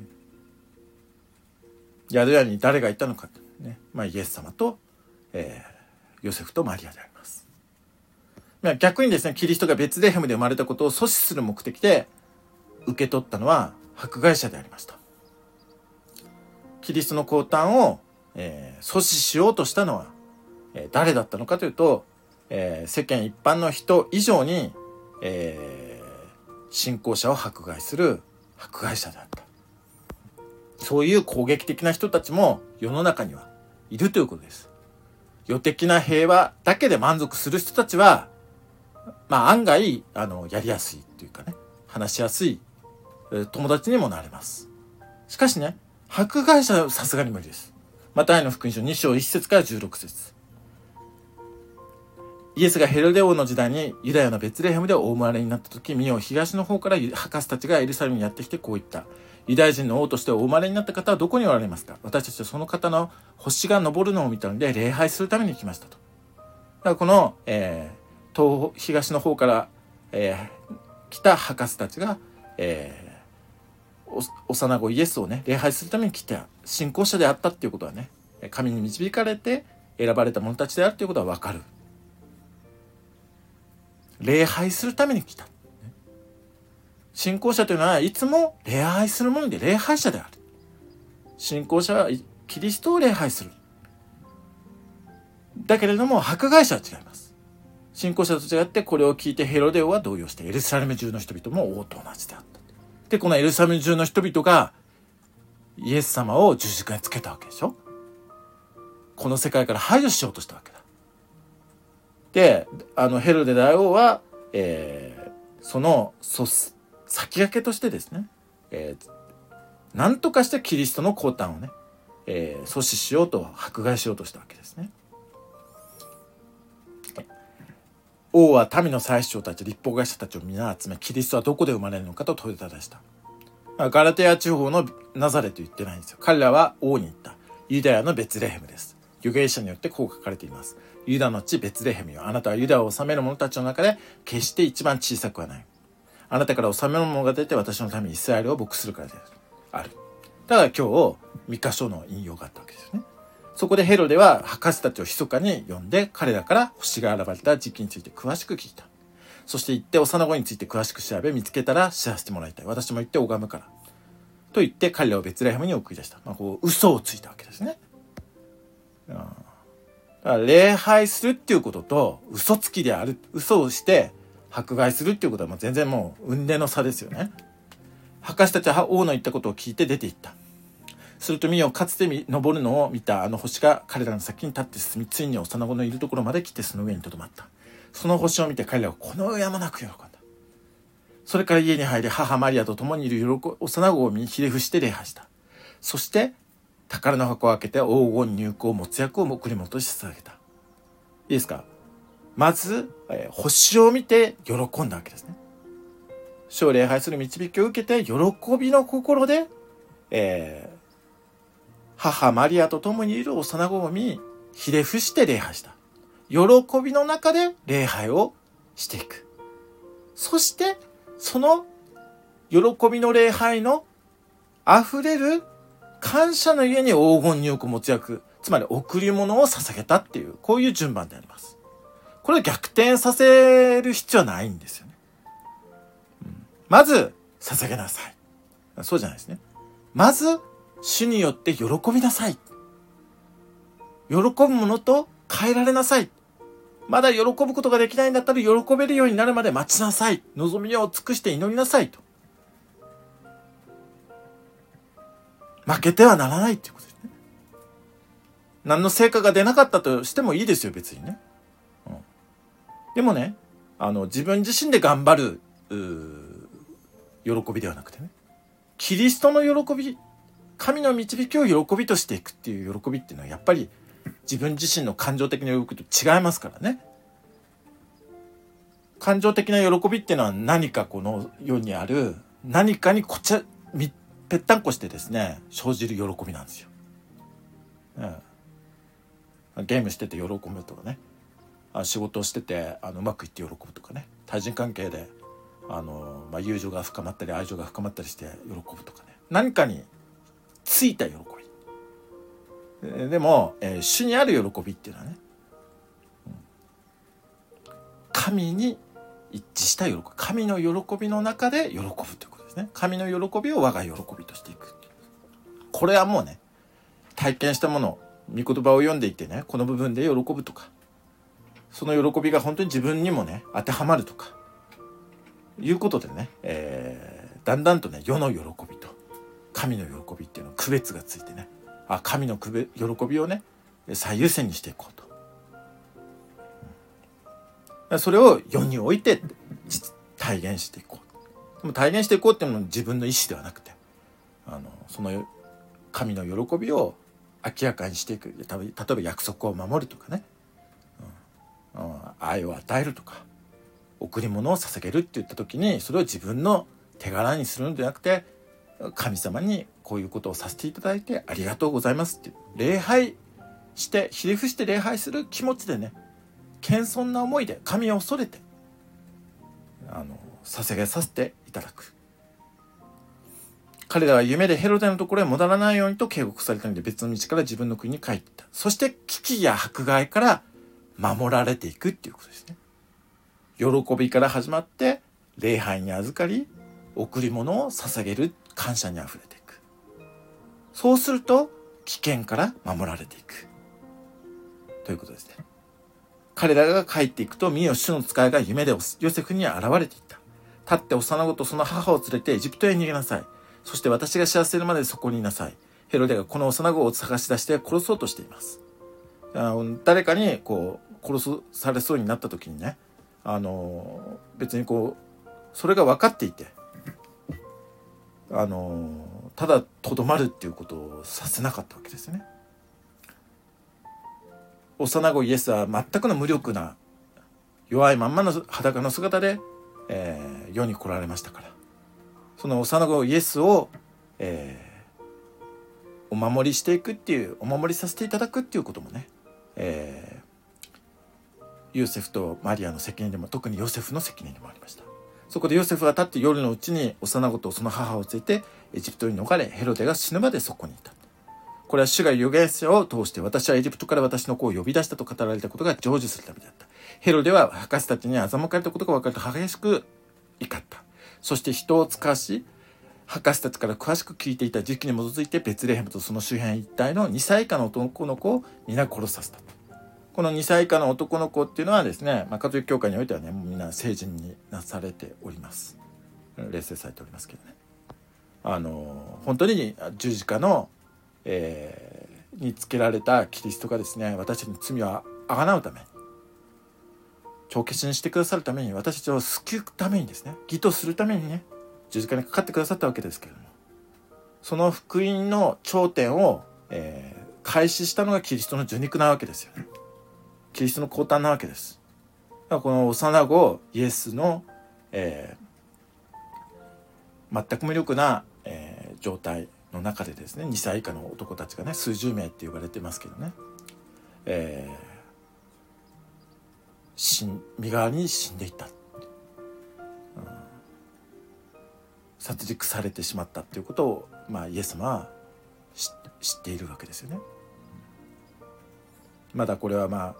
宿屋に誰がいたのか、ね、まあ、イエス様と、えー、ヨセフとマリアであります。逆にですね、キリストがベツレヘムで生まれたことを阻止する目的で受け取ったのは迫害者でありました。キリストの降誕を、えー、阻止しようとしたのは、えー、誰だったのかというと、えー、世間一般の人以上に、えー、信仰者を迫害する迫害者であった。そういう攻撃的な人たちも世の中にはいるということです。世的な平和だけで満足する人たちは、まあ案外あのやりやすいというかね、話しやすい友達にもなれます。しかしね、迫害者はさすがに無理です。マタイの福音書に章いち節からじゅうろく節。イエスがヘロデ王の時代にユダヤのベツレヘムでお生まれになった時、見よ東の方から博士たちがエルサレムにやってきてこう言った。ユダヤ人の王としてお生まれになった方はどこにおられますか。私たちはその方の星が昇るのを見たので礼拝するために来ましたと。だからこの、えー、東東の方から、えー、来た博士たちが、えー、幼子イエスをね礼拝するために来た信仰者であったっていうことはね、神に導かれて選ばれた者たちであるということは分かる。礼拝するために来た。信仰者というのはいつも礼拝するもので礼拝者である。信仰者はキリストを礼拝する。だけれども迫害者は違います。信仰者と違ってこれを聞いてヘロデ王は動揺してエルサレム中の人々も王と同じであった。で、このエルサレム中の人々がイエス様を十字架につけたわけでしょ。この世界から排除しようとしたわけだ。で、あのヘロデ大王は、えー、その先駆けとしてですね、えー、何とかしてキリストの降誕をね、えー、阻止しようと迫害しようとしたわけですね。王は民の祭司長たち、立法学者たちを皆集め、キリストはどこで生まれるのかと問いただした。ガラテヤ地方のナザレと言ってないんですよ。彼らは王に言った。ユダヤのベツレヘムです。預言者によってこう書かれています。 ユダの地ベツレヘムよ、あなたはユダを治める者たちの中で決して一番小さくはない。あなたから治める者が出て私のためにイスラエルを牧するからである。だから今日ミカ書の引用があったわけですね。そこでヘロデは博士たちを密かに呼んで、彼らから星が現れた時期について詳しく聞いた。そして行って幼子について詳しく調べ、見つけたら知らせてもらいたい。私も行って拝むからと言って彼らをベツレヘムに送り出した。まあ、こう嘘をついたわけですね。うん、だから礼拝するっていうことと嘘つきである、嘘をして迫害するっていうことはもう全然もう雲泥の差ですよね。博士たちは王の言ったことを聞いて出て行った。すると見よ、かつて昇るのを見たあの星が彼らの先に立って進み、ついに幼子のいるところまで来てその上にとどまった。その星を見て彼らはこの上もなく喜んだ。それから家に入り、母マリアと共にいる幼子を見、ひれ伏して礼拝した。そして宝の箱を開けて黄金入香没薬を贈り物として捧げた。いいですか。まず、えー、星を見て喜んだわけですね。主を礼拝する導きを受けて喜びの心で、えー、母マリアと共にいる幼子を見、ひれ伏して礼拝した。喜びの中で礼拝をしていく。そしてその喜びの礼拝の溢れる感謝のゆえに黄金入香没薬、つまり贈り物を捧げたっていう、こういう順番であります。これを逆転させる必要はないんですよね。うん、まず捧げなさい。そうじゃないですね。まず主によって喜びなさい。喜ぶものと変えられなさい。まだ喜ぶことができないんだったら喜べるようになるまで待ちなさい。望みを尽くして祈りなさいと。負けてはならないということですね。何の成果が出なかったとしてもいいですよ、別にね。うん、でもね、あの自分自身で頑張る喜びではなくてね、キリストの喜び、神の導きを喜びとしていくっていう喜びっていうのはやっぱり自分自身の感情的な喜びと違いますからね。感情的な喜びっていうのは何かこの世にある何かにこちゃみぺったんこしてですね生じる喜びなんですよ。うん、ゲームしてて喜ぶとかね、仕事をしててあのうまくいって喜ぶとかね、対人関係であの、まあ、友情が深まったり愛情が深まったりして喜ぶとかね、何かについた喜び。でも、えー、主にある喜びっていうのはね、うん、神に一致した喜び、神の喜びの中で喜ぶということですね。神の喜びを我が喜びとしていくっていう。これはもうね、体験したもの、御言葉を読んでいてね、この部分で喜ぶとか、その喜びが本当に自分にもね当てはまるとかいうことでね、えー、だんだんとね世の喜びと神の喜びっていうの区別がついてね、あ、神の喜びをね最優先にしていこうと、うん、それを世において体現していこう。でも体現していこうっていうのも自分の意思ではなくて、あのその神の喜びを明らかにしていく。例えば約束を守るとかね、うんうん、愛を与えるとか贈り物を捧げるって言った時に、それを自分の手柄にするのではなくて、神様にこういうことをさせていただいてありがとうございますっていう礼拝してひれ伏して礼拝する気持ちでね、謙遜な思いで神を恐れてあの捧げさせていただく。彼らは夢でヘロデのところへ戻らないようにと警告されたので、別の道から自分の国に帰った。そして危機や迫害から守られていくっていうことですね。喜びから始まって礼拝に預かり、贈り物を捧げる感謝にあふれていく。そうすると危険から守られていくということですね。彼らが帰っていくと、見よ主の使いが夢でヨセフに現れていった。立って幼子とその母を連れてエジプトへ逃げなさい。そして私が知らせるまでそこにいなさい。ヘロデがこの幼子を探し出して殺そうとしています。誰かにこう殺されそうになった時にね、あの別にこうそれが分かっていて、あのただとどまるっていうことをさせなかったわけですね。幼子イエスは全くの無力な弱いまんまの裸の姿で、えー、世に来られましたから、その幼子イエスを、えー、お守りしていくっていう、お守りさせていただくっていうこともね、えヨセフとマリアの責任でも、特にヨセフの責任でもありました。そこでヨセフは立って夜のうちに幼子とその母を連れてエジプトに逃れ、ヘロデが死ぬまでそこにいた。これは主が預言者を通して、私はエジプトから私の子を呼び出したと語られたことが成就するためであった。ヘロデは博士たちに欺かれたことが分かると激しく怒った。そして人を使わし、博士たちから詳しく聞いていた時期に基づいてベツレヘムとその周辺一帯のにさい以下の男の子を皆殺させた。このにさい以下の男の子っていうのはですね、まあ、カトリック教会においてはね、もうみんな成人になされております。礼制されておりますけどね。あの本当に十字架の、えー、につけられたキリストがですね、私たちの罪をあがなうために、帳消しにしてくださるために、私たちを救うためにですね、義とするためにね、十字架にかかってくださったわけですけれども、その福音の頂点を、えー、開始したのがキリストの受肉なわけですよね。キリストの降誕なわけです。だからこの幼子イエスの、えー、全く無力な、えー、状態の中でですね、にさい以下の男たちがね、数十名って言われてますけどね、えー、身代わりに死んでいった、うん、殺戮されてしまったということを、まあ、イエス様は知っているわけですよね。まだこれはまあ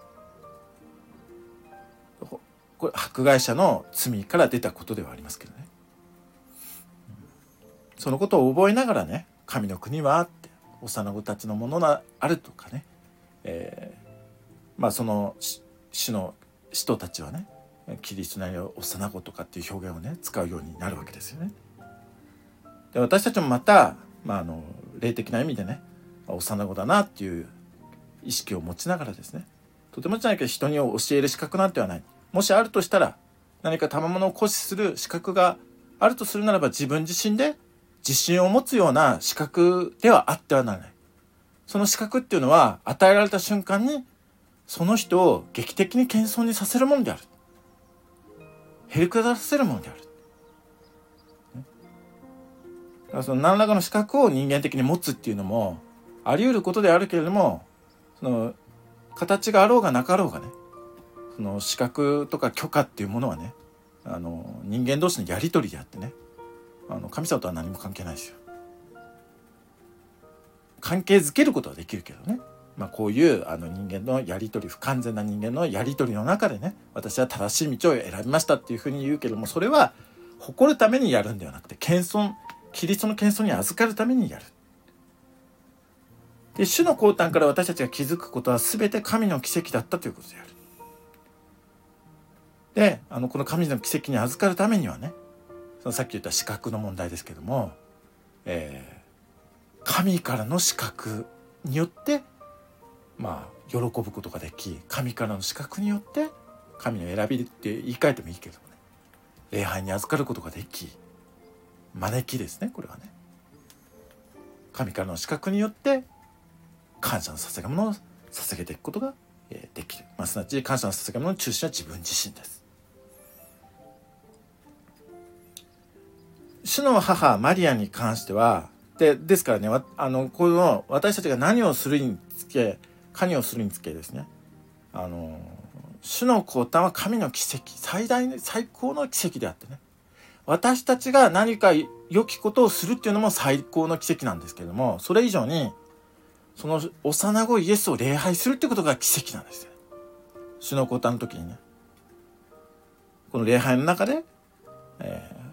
これ迫害者の罪から出たことではありますけどね、うん、そのことを覚えながらね、神の国はって幼子たちのものがあるとかね、えー、まあその主の人たちはね、キリストなりの幼子とかっていう表現をね使うようになるわけですよね。で私たちもまた、まあ、あの霊的な意味でね、幼子だなっていう意識を持ちながらですね、とてもじゃないけど人に教える資格なんてはない。もしあるとしたら、何か賜物を行使する資格があるとするならば、自分自身で自信を持つような資格ではあってはならない。その資格っていうのは、与えられた瞬間にその人を劇的に謙遜にさせるものである。へりくだらせるものである。だからその何らかの資格を人間的に持つっていうのもあり得ることであるけれども、その形があろうがなかろうがね、その資格とか許可っていうものはね、あの人間同士のやり取りであってね、あの神様とは何も関係ないですよ。関係づけることはできるけどね、まあ、こういうあの人間のやり取り、不完全な人間のやり取りの中でね、私は正しい道を選びましたっていうふうに言うけども、それは誇るためにやるんではなくて、謙遜、キリストの謙遜に預かるためにやる。で、主の降誕から私たちが気づくことは全て神の奇跡だったということである。で、あのこの神の奇跡に預かるためにはね、そのさっき言った資格の問題ですけども、えー、神からの資格によってまあ喜ぶことができ、神からの資格によって神の選びって言い換えてもいいけどもね、礼拝に預かることができ、招きですね、これはね、神からの資格によって感謝の捧げ物を捧げていくことができる、まあ、すなわち感謝の捧げ物の中心は自分自身です。主の母マリアに関してはでですからね、あのこの私たちが何をするにつけ何をするにつけですね、あの主の降誕は神の奇跡、最大最高の奇跡であってね、私たちが何か良きことをするっていうのも最高の奇跡なんですけれども、それ以上にその幼子イエスを礼拝するってことが奇跡なんですよ。主の降誕の時にね、この礼拝の中で、えー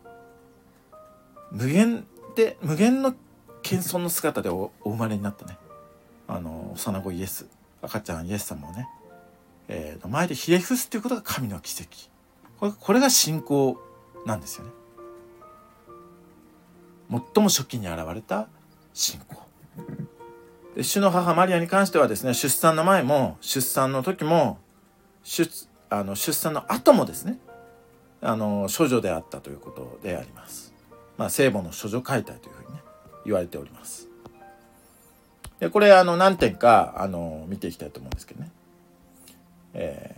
無限で無限の謙遜の姿で お, お生まれになったね、あの幼子イエス、赤ちゃんイエス様をね、えー、前でひれ伏すということが神の奇跡、これ、これが信仰なんですよね。最も初期に現れた信仰で、主の母マリアに関してはですね、出産の前も出産の時も 出, あの出産の後もですね、あの処女であったということであります。まあ、聖母の処女解体というふうに、ね、言われております。でこれあの何点かあの見ていきたいと思うんですけどね、え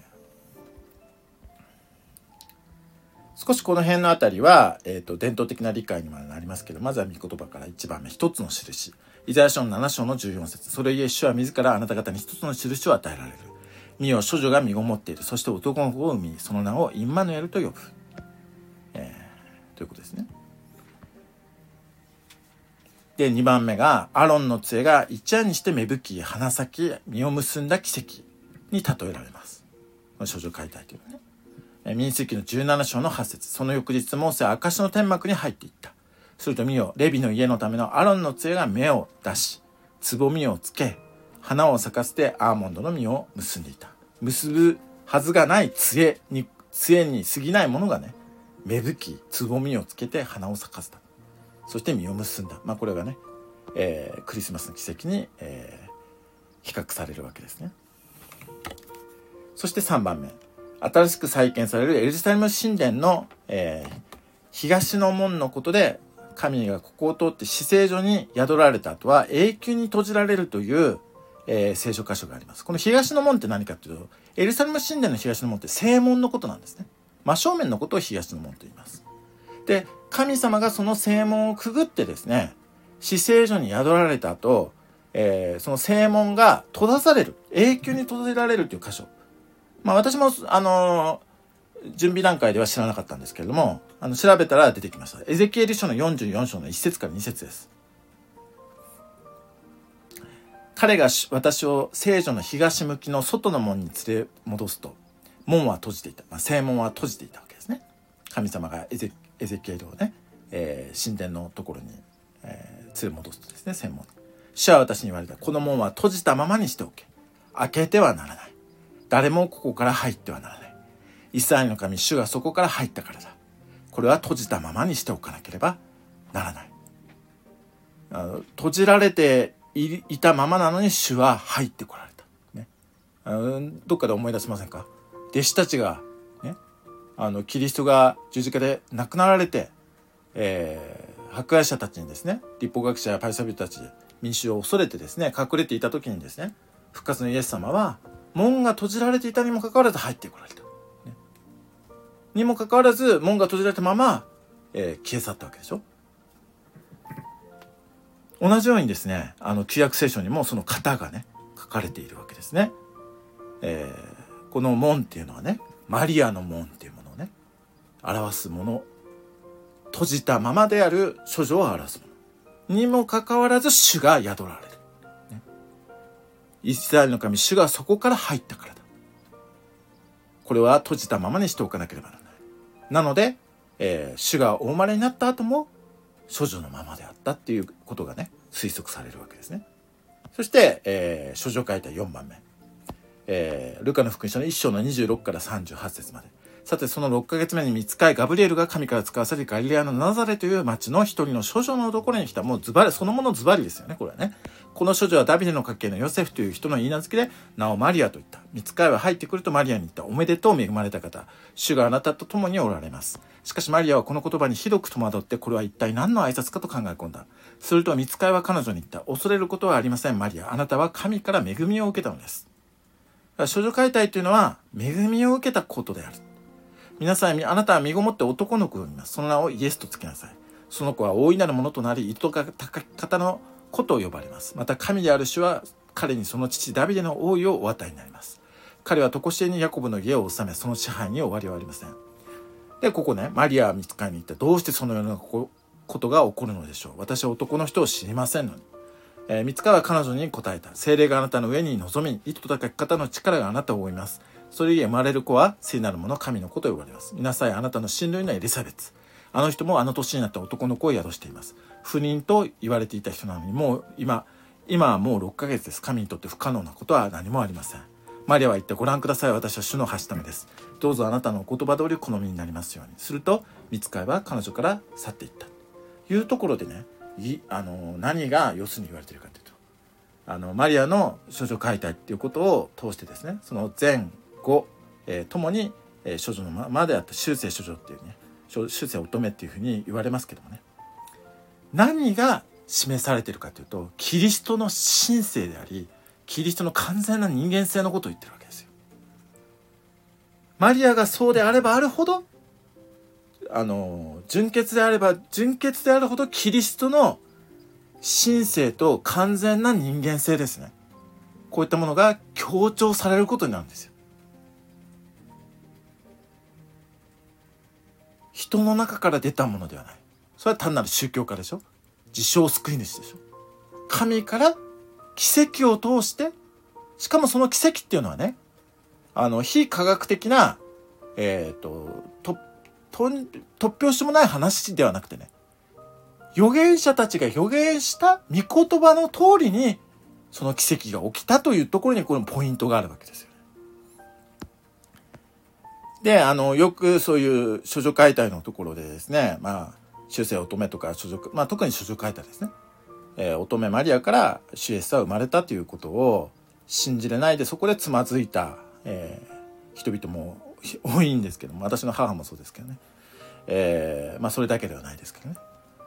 ー、少しこの辺のあたりは、えーと、伝統的な理解にもなりますけど、まずは御言葉からいちばんめ、一つの印。イザヤ書のなな章のじゅうよん節、それゆえ主は自らあなた方に一つの印を与えられる。 見よ処女が身ごもっている。そして男の子を産み、その名をインマヌエルと呼ぶ、えー、ということですね。でにばんめがアロンの杖が一夜にして芽吹き花咲き実を結んだ奇跡に例えられます。処女解体というのね。民数記のじゅうなな章のはち節。その翌日モーセは証の天幕に入っていった。すると見よレビの家のためのアロンの杖が芽を出し、つぼみをつけ、花を咲かせてアーモンドの実を結んでいた。結ぶはずがない杖に杖に過ぎないものがね、芽吹きつぼみをつけて花を咲かせた。そして実を結んだ。まあこれがね、えー、クリスマスの奇跡に、えー、比較されるわけですね。そしてさんばんめ、新しく再建されるエルサレム神殿の、えー、東の門のことで、神がここを通って至聖所に宿られた後は永久に閉じられるという、えー、聖書箇所があります。この東の門って何かというと、エルサレム神殿の東の門って正門のことなんですね。真正面のことを東の門と言います。で、神様がその正門をくぐってですね、至聖所に宿られた後、えー、その正門が閉ざされる、永久に閉じられるという箇所。まあ私もあのー、準備段階では知らなかったんですけれども、あの調べたら出てきました。エゼキエル書のよんじゅうよん章のいち節からに節です。彼が私を聖所の東向きの外の門に連れ戻すと、門は閉じていた。まあ、正門は閉じていたわけですね。神様がエゼエゼキエルをね、えー、神殿のところに、えー、連れ戻すとですね、正門。主は私に言われた。この門は閉じたままにしておけ。開けてはならない。誰もここから入ってはならない。イスラエルの神、主がそこから入ったからだ。これは閉じたままにしておかなければならない。あの閉じられてい, いたままなのに主は入ってこられた。ね、あのどっかで思い出せませんか？弟子たちが、ね、あのキリストが十字架で亡くなられて、えー、迫害者たちにですね、立法学者やパリサイ人たち、民衆を恐れてですね、隠れていた時にですね、復活のイエス様は門が閉じられていたにもかかわらず入ってこられた。ね、にもかかわらず門が閉じられたまま、えー、消え去ったわけでしょ。同じようにですね、あの旧約聖書にもその型がね書かれているわけですね。えー、この門っていうのはね、マリアの門っていうものをね表すもの、閉じたままである処女を表すものにもかかわらず主が宿られる、ね、イスラエルの神、主がそこから入ったからだ。これは閉じたままにしておかなければならない。なので、えー、主がお生まれになった後も処女のままであったっていうことがね推測されるわけですね。そして、えー、処女解体よんばんめ、えー、ルカの福音書のいち章のにじゅうろくからさんじゅうはち節まで。さてそのろっかげつめに御使いガブリエルが神から使わされガリレアのナザレという町の一人の処女のところに来た。もうズバリ、そのものズバリですよね、これはね。この処女はダビデの家系のヨセフという人の言い名付けで名をマリアと言った。御使いは入ってくるとマリアに言った。おめでとう恵まれた方、主があなたと共におられます。しかしマリアはこの言葉にひどく戸惑って、これは一体何の挨拶かと考え込んだ。すると御使いは彼女に言った。恐れることはありませんマリア、あなたは神から恵みを受けたのです。だから処女解体というのは恵みを受けたことである。皆さん、あなたは身ごもって男の子を産みます。その名をイエスとつけなさい。その子は大いなるものとなり、糸が高き方の子と呼ばれます。また神である主は彼にその父ダビデの王位をお与えになります。彼は常しえにヤコブの家を治め、その支配に終わりはありません。で、ここね、マリアは御使いに言った。どうしてそのようなことが起こるのでしょう。私は男の人を知りませんのに。えー、御使いは彼女に答えた。聖霊があなたの上に臨み、糸高き方の力があなたを覆います。それゆえ生まれる子は聖なるもの、神の子と呼ばれます。見なさい、あなたの親類のエリザベツ。あの人もあの年になった男の子を宿しています。不妊と言われていた人なのに、もう今、今はもうろっかげつです。神にとって不可能なことは何もありません。マリアは言って、ご覧ください、私は主のはしためです。どうぞあなたの言葉通り好みになりますように。すると、御使いは彼女から去っていった。というところでね、いあの何が要するに言われているかというと、あのマリアの処女解体っていうことを通してですね、その前後、えー、ともに、えー、処女のままであった終生処女っていうね、終生乙女っていうふうに言われますけどもね、何が示されているかというと、キリストの神性であり、キリストの完全な人間性のことを言ってるわけですよ。マリアがそうであればあるほど、あの純潔であれば純潔であるほど、キリストの神性と完全な人間性ですね。 こういったものが強調されることになるんですよ。人の中から出たものではない。それは単なる宗教家でしょ。自称救い主でしょ。神から奇跡を通して、しかもその奇跡っていうのはね、あの非科学的なえっ、ー、ととと突拍子もない話ではなくてね、預言者たちが預言した御言葉の通りにその奇跡が起きたというところにこのポイントがあるわけですよね。で、あのよくそういう処女解体のところでですね、まあ主世乙女とか処女、まあ特に処女解体ですね、えー、乙女マリアから主イエスは生まれたということを信じれないで、そこでつまずいた、えー、人々も多いんですけども、私の母もそうですけどね、えー、まあそれだけではないですけどね。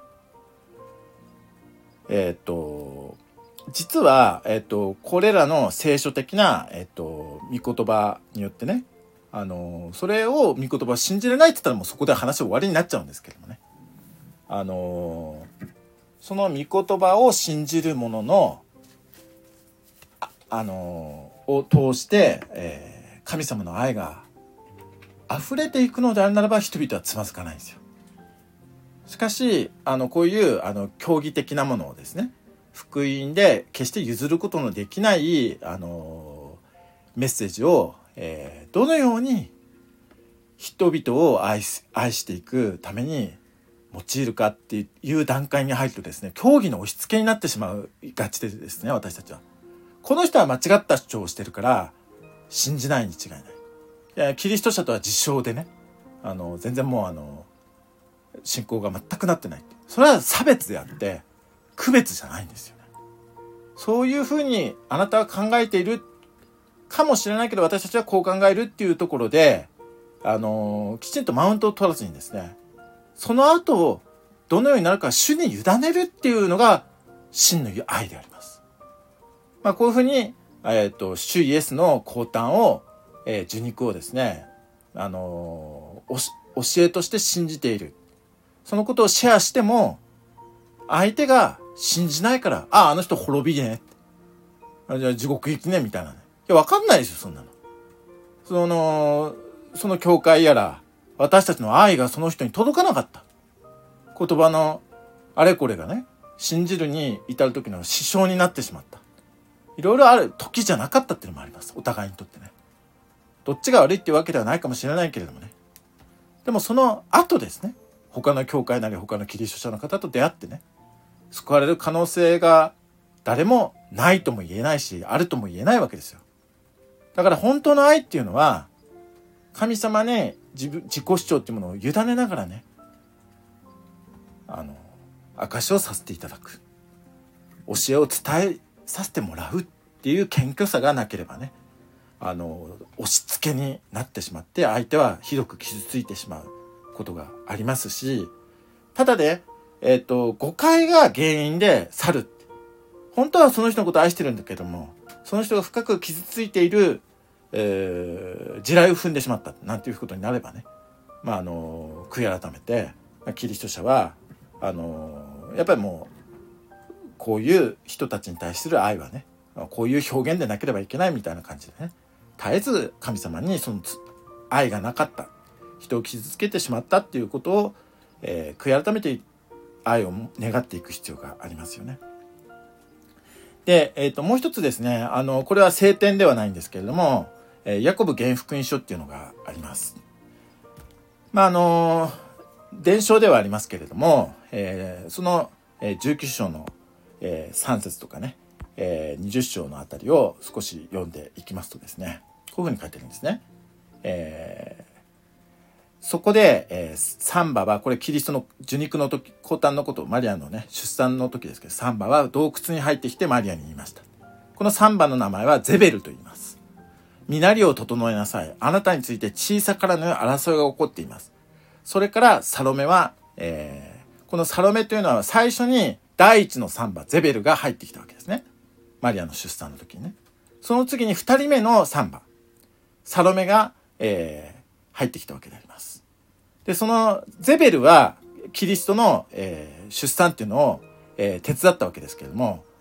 えっ、ー、と実は、えっ、ー、とこれらの聖書的な、えっ、ー、と御言葉によってね、あのそれを御言葉を信じれないって言ったらもうそこで話終わりになっちゃうんですけどもね、あのその御言葉を信じる者のあ、あのを通して、えー、神様の愛が溢れていくのであるならば人々はつまずかないんですよ。しかしあのこういうあの教義的なものをですね、福音で決して譲ることのできないあのメッセージを、えー、どのように人々を愛し、愛していくために用いるかっていう段階に入るとですね、教義の押し付けになってしまうがちでですね、私たちはこの人は間違った主張をしてるから信じないに違いない、いやキリスト者とは自称でね、あの全然もうあの信仰が全くなってない、それは差別であって区別じゃないんですよね。そういうふうにあなたは考えているかもしれないけど、私たちはこう考えるっていうところで、あのきちんとマウントを取らずにですね、その後どのようになるか主に委ねるっていうのが真の愛であります。まあ、こういうふうに、えーと、主イエスの降誕を、えー、受肉をですね、あのー、教えとして信じている。そのことをシェアしても相手が信じないから、ああ、あの人滅びね、あじゃあ地獄行きねみたいなね、いや分かんないですよそんなの。そのその教会やら私たちの愛がその人に届かなかった、言葉のあれこれがね、信じるに至る時の支障になってしまった、いろいろある時じゃなかったっていうのもあります。お互いにとってね、どっちが悪いっていうわけではないかもしれないけれどもね、でもその後ですね、他の教会なり他のキリスト者の方と出会ってね、救われる可能性が誰もないとも言えないし、あるとも言えないわけですよ。だから本当の愛っていうのは神様に自分自己主張っていうものを委ねながらね、あの証しをさせていただく、教えを伝えさせてもらうっていう謙虚さがなければね、あの押し付けになってしまって相手はひどく傷ついてしまうことがありますし、ただで、えっと、誤解が原因で去る。本当はその人のことを愛してるんだけども、その人が深く傷ついている、えー、地雷を踏んでしまったなんていうことになればね、まあ、あの悔い改めてキリスト者はあのやっぱりもうこういう人たちに対する愛はね、こういう表現でなければいけないみたいな感じでね、絶えず神様にその愛がなかった、人を傷つけてしまったっていうことを、えー、悔い改めて愛を願っていく必要がありますよね。で、えーと、もう一つですね、あのこれは聖典ではないんですけれども、えー、ヤコブ原福音書っていうのがあります。まああの伝承ではありますけれども、えー、そのじゅうきゅう章の、えー、さん節とかね、えー、にじゅう章のあたりを少し読んでいきますとですね、こういうふうに書いてるんですね。えーそこで、えー、サンバは、これキリストの受肉の時、降誕のこと、マリアのね、出産の時ですけど、サンバは洞窟に入ってきてマリアに言いました。このサンバの名前はゼベルと言います。身なりを整えなさい。あなたについて小さからぬ争いが起こっています。それからサロメは、えー、このサロメというのは最初に第一のサンバ、ゼベルが入ってきたわけですね。マリアの出産の時にね。その次に二人目のサンバ、サロメが、えー、入ってきたわけであります。で、そのゼベルはキリストの、えー、出産っていうのを、えー、手伝ったわけですけれども、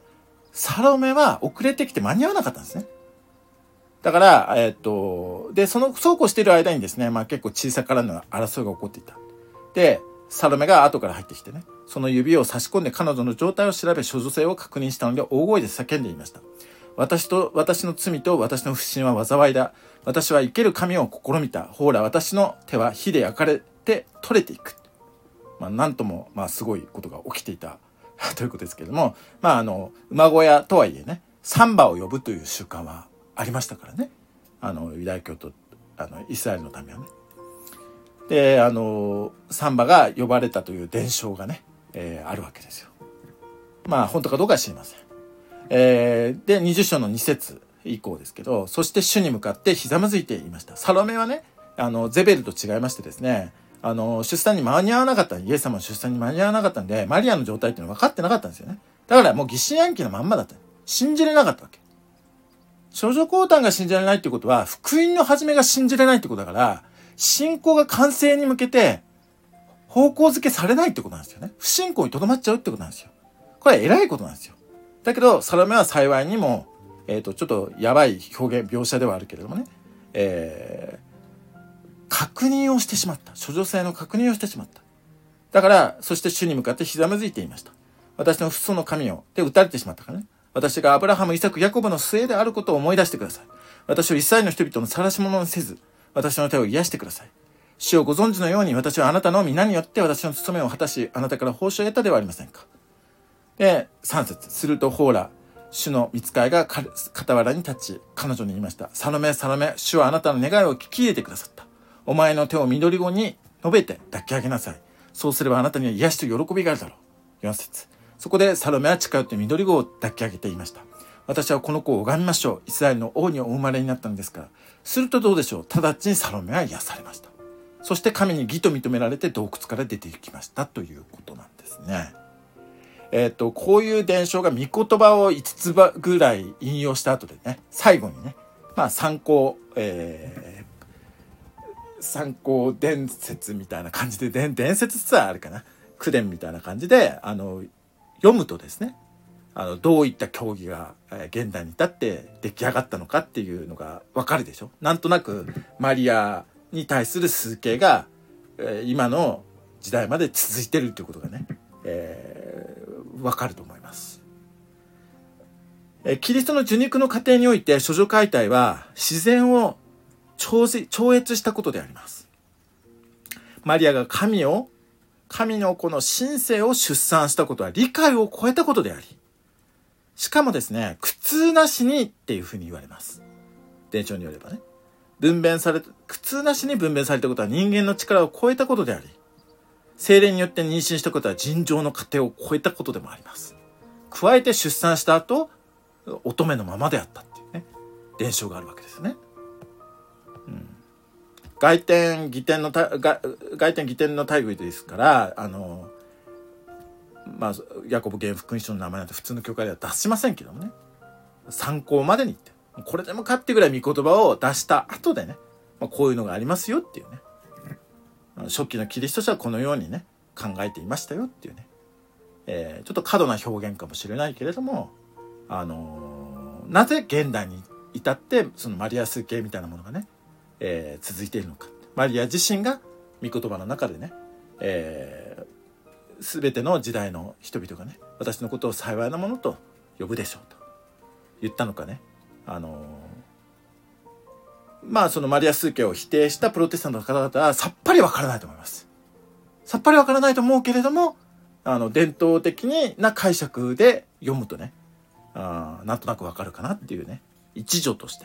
サロメは遅れてきて間に合わなかったんですね。だから、えっと、で、その、そうこうしている間にですね、まあ結構小さからの争いが起こっていた。で、サロメが後から入ってきてね、その指を差し込んで彼女の状態を調べ、処女性を確認したので、大声で叫んで言いました。私と、私の罪と私の不信は災いだ。私は生ける神を試みた。ほら、私の手は火で焼かれて取れていく。まあ、なんとも、まあ、すごいことが起きていたということですけれども、まあ、あの、馬小屋とはいえね、サンバを呼ぶという習慣はありましたからね。あの、ユダヤ教と、あの、イスラエルの民はね。で、あの、サンバが呼ばれたという伝承がね、えー、あるわけですよ。まあ、本当かどうかは知りません。えー、で、にじゅう章のに節以降ですけど、そして主に向かってひざまずいていました。サロメはね、あの、ゼベルと違いましてですね、あの、出産に間に合わなかった、イエス様の出産に間に合わなかったんで、マリアの状態っていうのは分かってなかったんですよね。だからもう疑心暗鬼のまんまだった。信じれなかったわけ。処女降誕が信じられないってことは、福音の始めが信じれないってことだから、信仰が完成に向けて、方向づけされないってことなんですよね。不信仰にとどまっちゃうってことなんですよ。これは偉いことなんですよ。だけど、サロメは幸いにも、えっと、ちょっとやばい表現、描写ではあるけれどもね、えー、確認をしてしまった。処女性の確認をしてしまった。だから、そして主に向かってひざまずいていました。私の父祖の神を、で、撃たれてしまったからね。私がアブラハム、イサク、ヤコブの末であることを思い出してください。私をイスラエルの人々の晒し者にせず、私の手を癒してください。主をご存知のように、私はあなたの皆によって私の務めを果たし、あなたから報酬を得たではありませんか。で、さん節。すると、ほら、主の御使いが傍らに立ち、彼女に言いました。サロメ、サロメ、主はあなたの願いを聞き入れてくださった。お前の手を緑子に述べて抱き上げなさい。そうすればあなたには癒しと喜びがあるだろう。よん節。そこでサロメは近寄って緑子を抱き上げて言いました。私はこの子を拝みましょう。イスラエルの王にお生まれになったのですから。するとどうでしょう。直ちにサロメは癒されました。そして神に義と認められて洞窟から出て行きましたということなんですね。えっと、こういう伝承が御言葉をいつつぐらい引用した後でね、最後にね、まあ参考、えー、参考伝説みたいな感じで、伝伝説つはあるかな、口伝みたいな感じで、あの、読むとですね、あの、どういった教義が、えー、現代に至って出来上がったのかっていうのがわかるでしょ。なんとなくマリアに対する崇敬が、えー、今の時代まで続いてるっていうことがね、えーわかると思います。えキリストの受肉の過程において処女解体は自然を超越したことであります。マリアが神を神の子の神性を出産したことは理解を超えたことであり、しかもですね、苦痛なしにっていうふうに言われます。伝承によればね、分娩され苦痛なしに分娩されたことは人間の力を超えたことであり、聖霊によって妊娠したことは尋常の過程を超えたことでもあります。加えて出産した後、乙女のままであったっていうね、伝承があるわけですね。うん、外典義典の外典義典の類ですから、あのまあヤコブ原福音書の名前なんて普通の教会では出しませんけどもね、参考までにってこれでもかってぐらい御言葉を出した後でね、まあ、こういうのがありますよっていうね。初期のキリスト者はこのようにね考えていましたよっていうね、えー、ちょっと過度な表現かもしれないけれども、あのー、なぜ現代に至ってそのマリア崇敬みたいなものがね、えー、続いているのか。マリア自身が御言葉の中でね、えー、全ての時代の人々がね、私のことを幸いなものと呼ぶでしょうと言ったのかね、あのーまあそのマリア崇敬を否定したプロテスタントの方々はさっぱりわからないと思います。さっぱりわからないと思うけれども、あの伝統的な解釈で読むとね、あなんとなくわかるかなっていうね、一助として。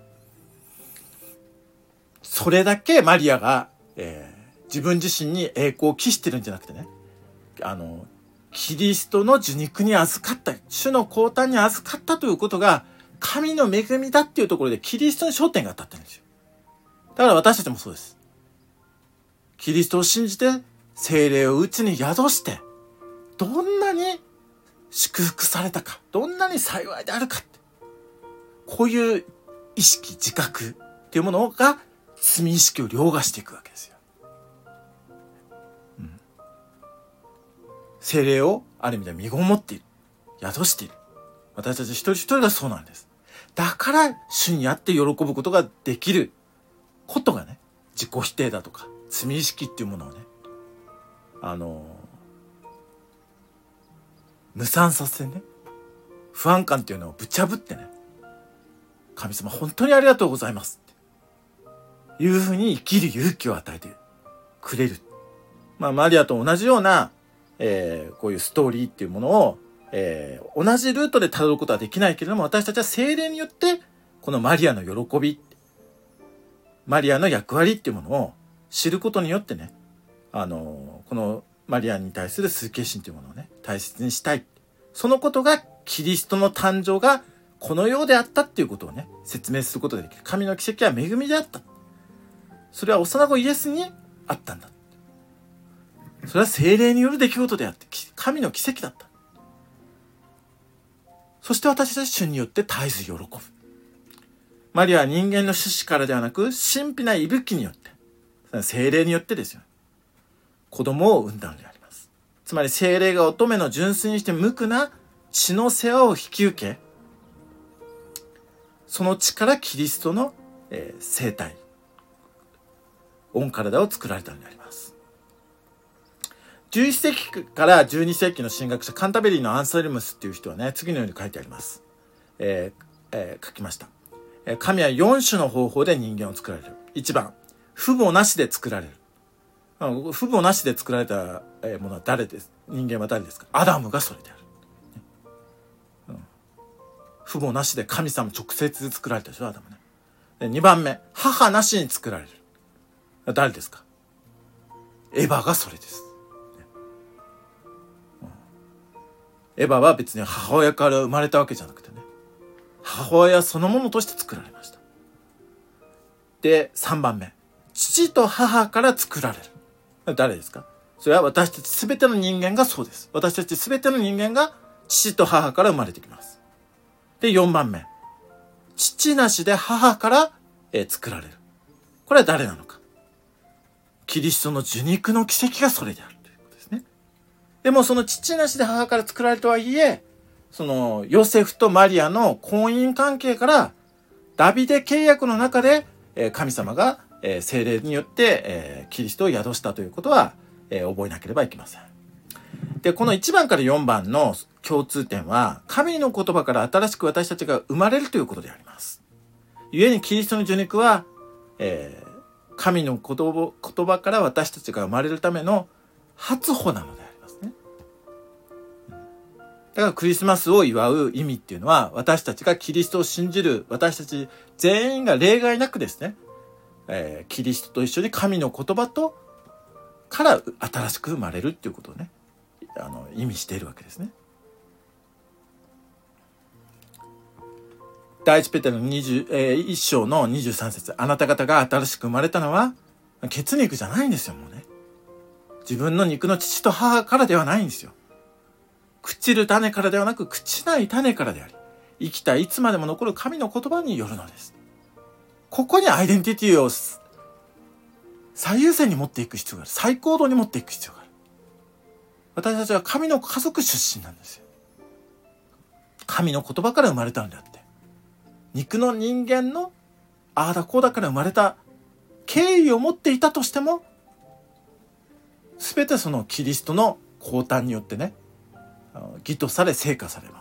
それだけマリアが、えー、自分自身に栄光を期してるんじゃなくてね、あのキリストの受肉に預かった、主の降誕に預かったということが神の恵みだっていうところでキリストに焦点が当たってるんですよ。だから私たちもそうです。キリストを信じて聖霊を内に宿して、どんなに祝福されたか、どんなに幸いであるかって、こういう意識、自覚っていうものが罪意識を凌駕していくわけですよ。うん、聖霊をある意味では身ごもっている、宿している。 私たち一人一人がそうなんです。だから主にあって喜ぶことができることがね、自己否定だとか罪意識っていうものをね、あの無産させてね、不安感っていうのをぶち破ってね、神様本当にありがとうございますっていうふうに生きる勇気を与えてくれる。まあマリアと同じような、えー、こういうストーリーっていうものを、えー、同じルートで辿ることはできないけれども、私たちは聖霊によってこのマリアの喜び、マリアの役割っていうものを知ることによってね、あのー、このマリアに対する崇敬心というものをね、大切にしたい。そのことがキリストの誕生がこのようであったっていうことをね、説明することができる。神の奇跡は恵みであった。それは幼子イエスにあったんだ。それは聖霊による出来事であって、神の奇跡だった。そして私たち主によって絶えず喜ぶ。マリアは人間の種子からではなく、神秘な息吹によって、聖霊によってですよ。子供を産んだのであります。つまり聖霊が乙女の純粋にして無垢な血の世話を引き受け、その血からキリストの、えー、生体、御体を作られたのであります。じゅういっ世紀からじゅうに世紀の神学者カンタベリーのアンセルムスっていう人はね、次のように書いてあります。えーえー、書きました。神はよん種の方法で人間を作られる。いちばん、父母なしで作られる。父母なしで作られたものは誰です？人間は誰ですか？アダムがそれである。うん、父母なしで神様直接作られたでしょ、アダムね。でにばんめ、母なしに作られる。誰ですか？エヴァがそれです。うん、エヴァは別に母親から生まれたわけじゃなくてね、母親そのものとして作られました。で、さんばんめ、父と母から作られる。誰ですか？それは私たちすべての人間がそうです。私たちすべての人間が父と母から生まれてきます。で、よんばんめ、父なしで母から、えー、作られる。これは誰なのか？キリストの受肉の奇跡がそれであるということですね。でもその父なしで母から作られるとはいえ、そのヨセフとマリアの婚姻関係からダビデ契約の中で、えー、神様がえー、聖霊によって、えー、キリストを宿したということは、えー、覚えなければいけません。で、このいちばんからよんばんの共通点は、神の言葉から新しく私たちが生まれるということであります。故にキリストの受肉は、えー、神の言葉、言葉から私たちが生まれるための初歩なのでありますね。だからクリスマスを祝う意味っていうのは、私たちがキリストを信じる私たち全員が例外なくですね、えー、キリストと一緒に神の言葉とから新しく生まれるっていうことをね、あの意味しているわけですね。第一ペテロのにじゅう、えー、いっ章のにじゅうさん節、あなた方が新しく生まれたのは血肉じゃないんですよ。もうね、自分の肉の父と母からではないんですよ。朽ちる種からではなく、朽ちない種からであり、生きたいつまでも残る神の言葉によるのです。ここにアイデンティティを最優先に持っていく必要がある。最高度に持っていく必要がある。私たちは神の家族出身なんですよ。神の言葉から生まれたのであって、肉の人間のああだこうだから生まれた敬意を持っていたとしても、すべてそのキリストの降誕によってね、義とされ成果されます。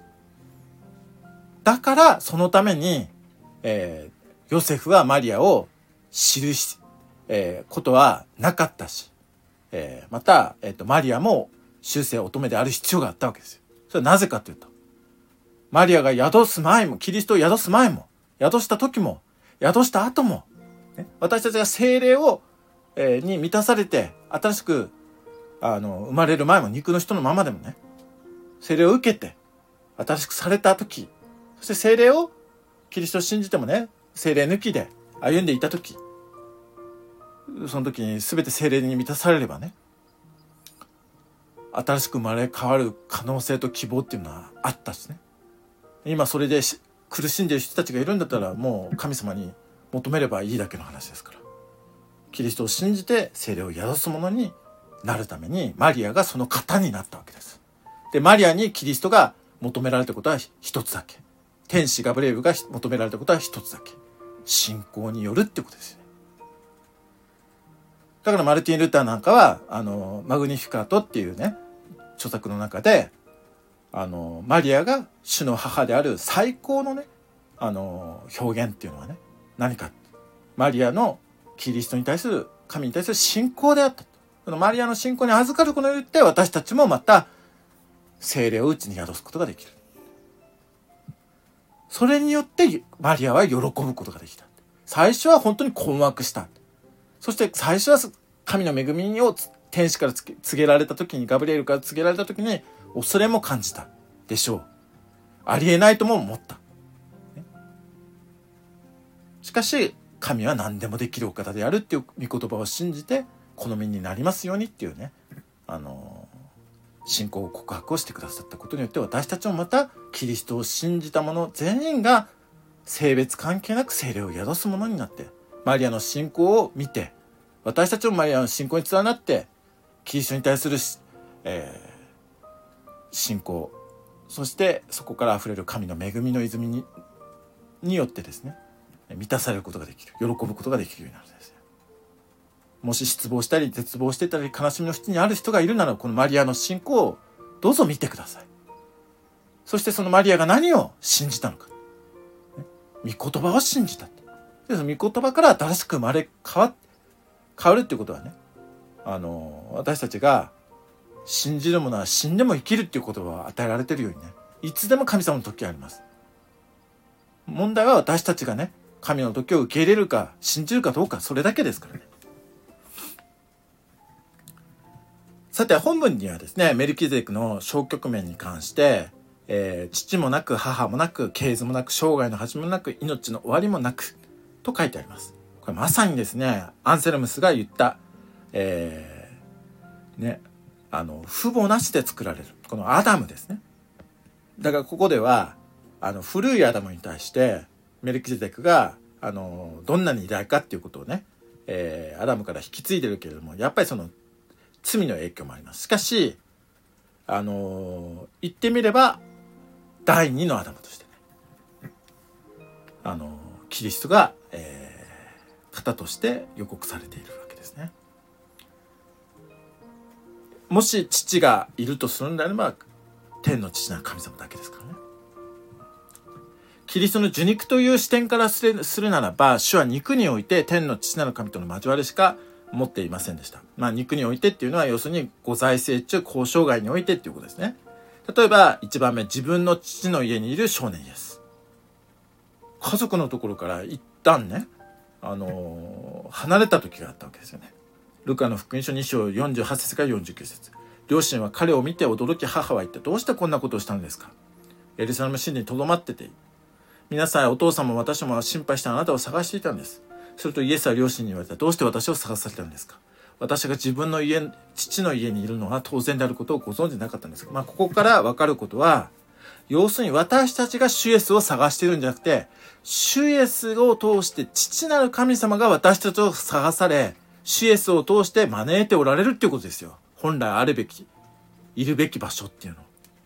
だからそのために、えーヨセフはマリアを知るし、えー、ことはなかったし、えー、また、えーと、マリアも終生乙女である必要があったわけですよ。それはなぜかというと、マリアが宿す前も、キリストを宿す前も、宿した時も、宿した後も、ね、私たちが聖霊を、えー、に満たされて、新しくあの生まれる前も肉の人のままでもね、聖霊を受けて、新しくされた時、そして聖霊をキリストを信じてもね、聖霊抜きで歩んでいたとき、その時に全て聖霊に満たされればね、新しく生まれ変わる可能性と希望っていうのはあったしね。今それで苦しんでいる人たちがいるんだったら、もう神様に求めればいいだけの話ですから。キリストを信じて聖霊を宿す者になるために、マリアがその方になったわけです。で、マリアにキリストが求められたことは一つだけ。天使ガブリエルが求められたことは一つだけ。信仰によるってことですよね。だからマルティン・ルターなんかはあのマグニフィカートっていうね著作の中であのマリアが主の母である最高のねあの表現っていうのはね何か、マリアのキリストに対する神に対する信仰であったと。このマリアの信仰に預かることによって私たちもまた聖霊を内に宿すことができる。それによってマリアは喜ぶことができた。最初は本当に困惑した。そして最初は神の恵みを天使から告げられた時に、ガブリエルから告げられた時に恐れも感じたでしょう。ありえないとも思った。しかし神は何でもできるお方であるっていう御言葉を信じて好みになりますようにっていうね、あの信仰告白をしてくださったことによって、私たちもまたキリストを信じた者全員が性別関係なく聖霊を宿すものになって、マリアの信仰を見て、私たちもマリアの信仰に連なってキリストに対する、えー、信仰、そしてそこからあふれる神の恵みの泉にによってですね、満たされることができる、喜ぶことができるようになるんですよ。もし失望したり絶望してたり悲しみの淵にある人がいるなら、このマリアの信仰をどうぞ見てください。そしてそのマリアが何を信じたのか、ね、御言葉を信じた。でその御言葉から新しく生まれ変わ変わるっていうことはね、あの私たちが信じるものは死んでも生きるっていう言葉を与えられているようにね、いつでも神様の時はあります。問題は私たちがね、神の時を受け入れるか信じるかどうか、それだけですからね。さて本文にはですね、メルキゼデクの消極面に関して、えー、父もなく母もなく系図もなく生涯の始めもなく命の終わりもなくと書いてあります。これまさにですね、アンセルムスが言った、えー、ね、あの父母なしで作られるこのアダムですね。だからここではあの古いアダムに対してメルキゼデクがあのどんなに偉大かっていうことをね、えー、アダムから引き継いでるけれども、やっぱりその罪の影響もあります。しかしあの言ってみれば第二のアダムとしてね、あのキリストが、えー、方として予告されているわけですね。もし父がいるとするのであれば天の父なる神様だけですからね。キリストの受肉という視点からする、するならば、主は肉において天の父なる神との交わりしか持っていませんでした。まあ肉においてっていうのは要するにご在生中交渉外においてっていうことですね。例えばいちばんめ、自分の父の家にいる少年イエス。家族のところから一旦ね、あのー、離れた時があったわけですよね。ルカの福音書に章よんじゅうはち節からよんじゅうきゅう節。両親は彼を見て驚き、母は言った。どうしてこんなことをしたのですか。エルサレム神殿にとどまってて、皆さんお父さんも私も心配してあなたを探していたんです。するとイエスは両親に言われた。どうして私を探されたんですか。私が自分の家、父の家にいるのは当然であることをご存知なかったんです。まあここから分かることは、要するに私たちが主イエスを探しているんじゃなくて、主イエスを通して父なる神様が私たちを探され、主イエスを通して招いておられるっていうことですよ。本来あるべき、いるべき場所っていうの。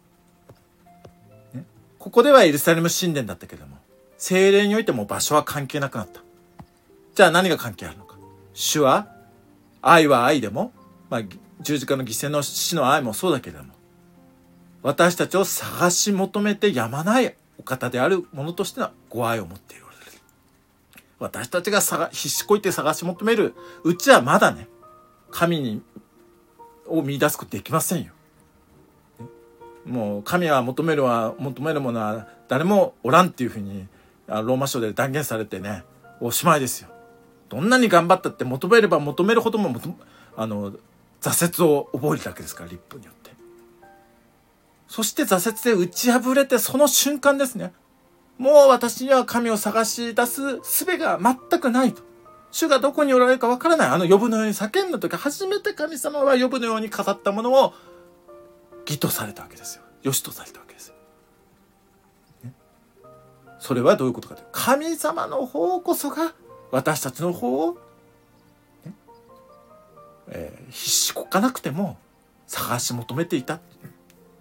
ね、ここではエルサレム神殿だったけども、聖霊においても場所は関係なくなった。じゃあ何が関係あるのか。主は、愛は愛でも、まあ、十字架の犠牲の死の愛もそうだけれども、私たちを探し求めてやまないお方であるものとしてのご愛を持っている。私たちが探必死こいて探し求めるうちはまだね、神にを見出すことできませんよ。もう神は求めるは求めるものは誰もおらんっていうふうにローマ書で断言されてね、おしまいですよ。どんなに頑張ったって求めれば求めるほどもあの挫折を覚えるだけですから、立法によって。そして挫折で打ち破れてその瞬間ですね、もう私には神を探し出す術が全くないと。主がどこにおられるかわからない。あのヨブのように叫んだ時、初めて神様はヨブのように語ったものを義とされたわけですよ。良しとされたわけですよ。ね、それはどういうことかというと、神様の方こそが私たちの方を、ねえー、必死こかなくても探し求めていた。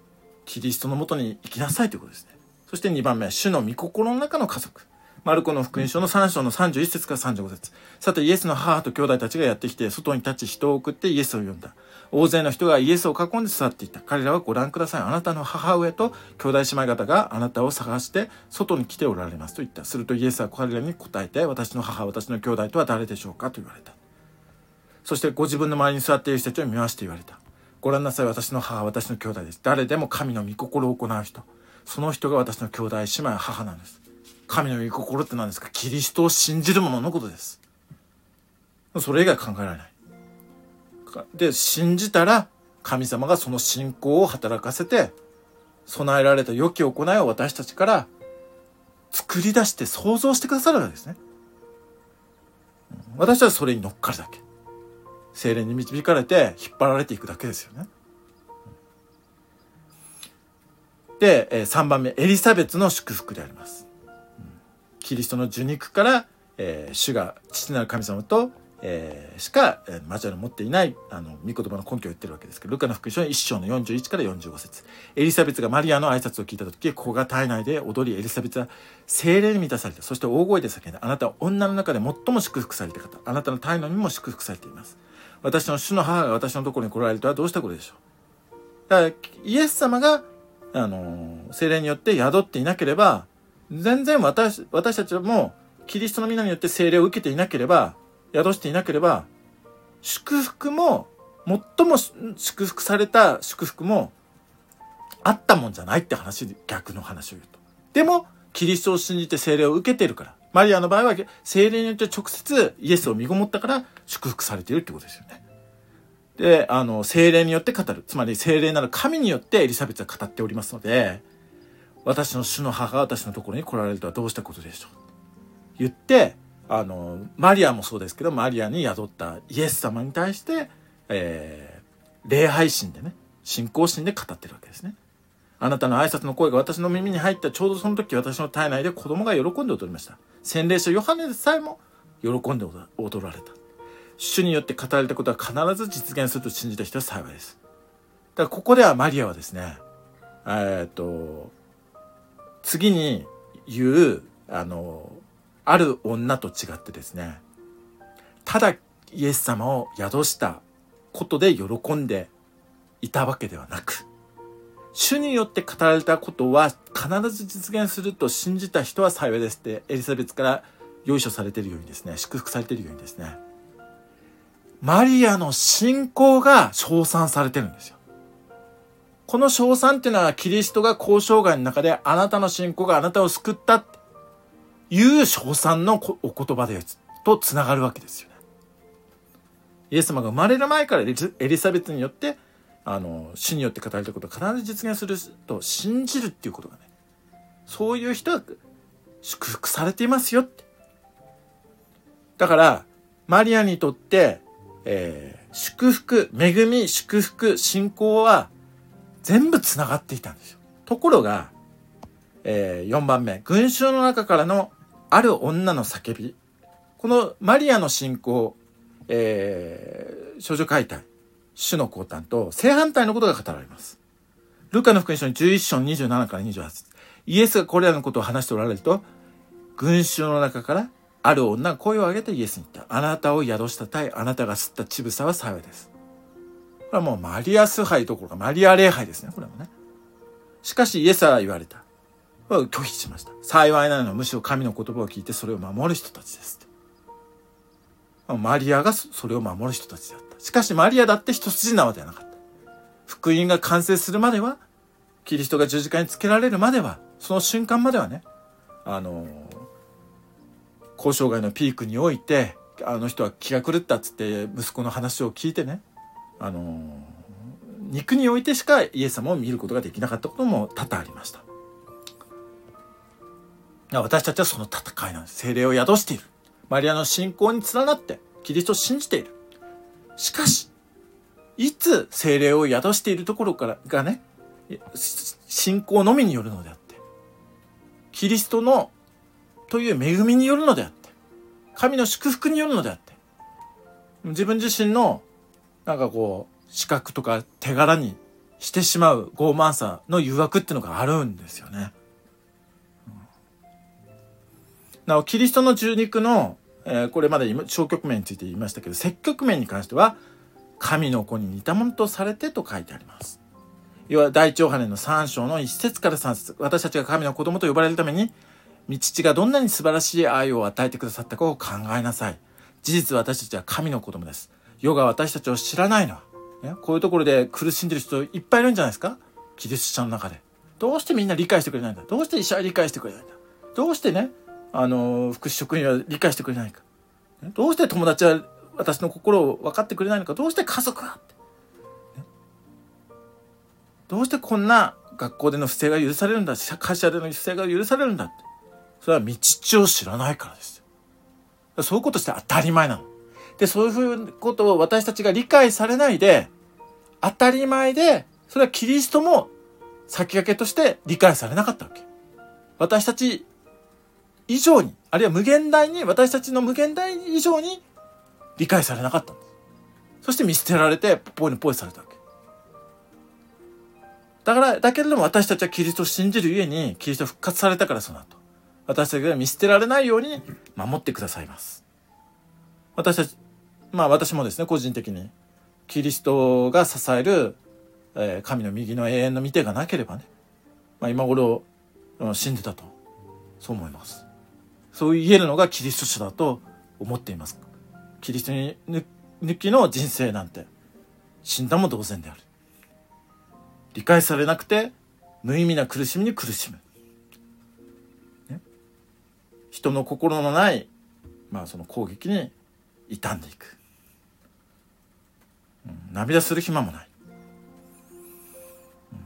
キリストのもとに生きなさいということですね。そしてにばんめ、主の御心の中の家族。マルコの福音書のさん章のさんじゅういち節からさんじゅうご節。さてイエスの母と兄弟たちがやってきて、外に立ち人を送ってイエスを呼んだ。大勢の人がイエスを囲んで座っていた。彼らはご覧ください。あなたの母上と兄弟姉妹方があなたを探して外に来ておられますと言った。するとイエスは彼らに答えて、私の母、私の兄弟とは誰でしょうかと言われた。そしてご自分の周りに座っている人たちを見まして言われた。ご覧なさい、私の母、私の兄弟です。誰でも神の御心を行う人。その人が私の兄弟、姉妹、母なんです。神の御心って何ですか？キリストを信じる者のことです。それ以外考えられない。で、信じたら神様がその信仰を働かせて、備えられた良き行いを私たちから作り出して創造してくださるわけですね。私はそれに乗っかるだけ。聖霊に導かれて引っ張られていくだけですよね。で、さんばんめ、エリザベツの祝福であります。キリストの受肉から、えー、主が父なる神様と、えー、しか、えー、交わりを持っていないあの御言葉の根拠を言ってるわけですけど、ルカの福音書のいっ章のよんじゅういちからよんじゅうご節。エリザベツがマリアの挨拶を聞いたとき、子が体内で踊り、エリザベツは聖霊に満たされた。そして大声で叫んだ。あなたは女の中で最も祝福された方。あなたの体内にも祝福されています。私の主の母が私のところに来られるとはどうしたことでしょう。だからイエス様があの聖霊によって宿っていなければ、全然私、私たちもキリストの皆によって聖霊を受けていなければ、宿していなければ、祝福も、最も祝福された祝福もあったもんじゃないって話、逆の話を言うと。でも、キリストを信じて聖霊を受けているから、マリアの場合は聖霊によって直接イエスを身ごもったから祝福されているってことですよね。で、あの、聖霊によって語る。つまり聖霊なる神によってエリザベスは語っておりますので、私の主の母が私のところに来られるとはどうしたことでしょう。言って、あの、マリアもそうですけど、マリアに宿ったイエス様に対して、えー、礼拝心でね、信仰心で語ってるわけですね。あなたの挨拶の声が私の耳に入ったちょうどその時、私の体内で子供が喜んで踊りました。洗礼者ヨハネでさえも喜んで踊られた。主によって語られたことは必ず実現すると信じた人は幸いです。だからここではマリアはですね、えー、っと、次に言う、あの、ある女と違ってですね、ただイエス様を宿したことで喜んでいたわけではなく、主によって語られたことは必ず実現すると信じた人は幸いですってエリザベスからよいしょされているようにですね、祝福されているようにですね、マリアの信仰が称賛されてるんですよ。この称賛っていうのはキリストが交渉外の中であなたの信仰があなたを救ったっていう称賛のお言葉でとつながるわけですよね。イエス様が生まれる前からエリザベスによってあの主によって語られたことを必ず実現すると信じるっていうことがね、そういう人は祝福されていますよって。だからマリアにとって、えー、祝福、恵み、祝福、信仰は全部つながっていたんですよ。ところが、えー、よんばんめ、群衆の中からのある女の叫び。このマリアの信仰、えー、少女解体、主の降誕と正反対のことが語られます。ルカの福音書にじゅういっ章にじゅうななからにじゅうはち節。イエスがこれらのことを話しておられると、群衆の中からある女が声を上げてイエスに言った。あなたを宿した体、あなたが吸った乳房は幸いです。これはもうマリア崇拝どころかマリア礼拝ですね、これもね。しかしイエスは言われた。拒否しました。幸いなのはむしろ神の言葉を聞いてそれを守る人たちですって。マリアがそれを守る人たちだった。しかしマリアだって一筋縄ではなかった。福音が完成するまでは、キリストが十字架につけられるまでは、その瞬間まではね、あの、交渉外のピークにおいて、あの人は気が狂ったっつって息子の話を聞いてね、あの、肉においてしかイエス様を見ることができなかったことも多々ありました。私たちはその戦いなんです。聖霊を宿している。マリアの信仰に連なってキリストを信じている。しかし、いつ聖霊を宿しているところからがね、信仰のみによるのであって、キリストのという恵みによるのであって、神の祝福によるのであって、自分自身のなんかこう資格とか手柄にしてしまう傲慢さの誘惑っていうのがあるんですよね。なおキリストの受肉の、えー、これまで小局面について言いましたけど、積局面に関しては神の子に似たものとされてと書いてあります。要は第一ヨハネのさん章のいち節からさん節、私たちが神の子供と呼ばれるために御父がどんなに素晴らしい愛を与えてくださったかを考えなさい。事実私たちは神の子供です。世が私たちを知らないのは、ね、こういうところで苦しんでる人いっぱいいるんじゃないですか。キリスト者の中でどうしてみんな理解してくれないんだ、どうして医者は理解してくれないんだ、どうしてねあの福祉職員は理解してくれないか、どうして友達は私の心を分かってくれないのか、どうして家族はって、ね、どうしてこんな学校での不正が許されるんだ、会社での不正が許されるんだって、それは道父を知らないからですよ。そういうことして当たり前なので、そういうことを私たちが理解されないで当たり前で、それはキリストも先駆けとして理解されなかったわけ。私たち以上に、あるいは無限大に、私たちの無限大以上に理解されなかったんです。そして見捨てられてポイにポイされたわけだから。だけれども私たちはキリストを信じるゆえに、キリスト復活されたから、その後私たちが見捨てられないように守ってくださいます。私たち、まあ私もですね、個人的にキリストが支える、えー、神の右の永遠の御手がなければね、まあ、今頃死んでたと、そう思います。そう言えるのがキリスト者だと思っています。キリストに抜きの人生なんて死んだも同然である。理解されなくて無意味な苦しみに苦しむ、ね、人の心のない、まあ、その攻撃に傷んでいく、うん、涙する暇もない、うん、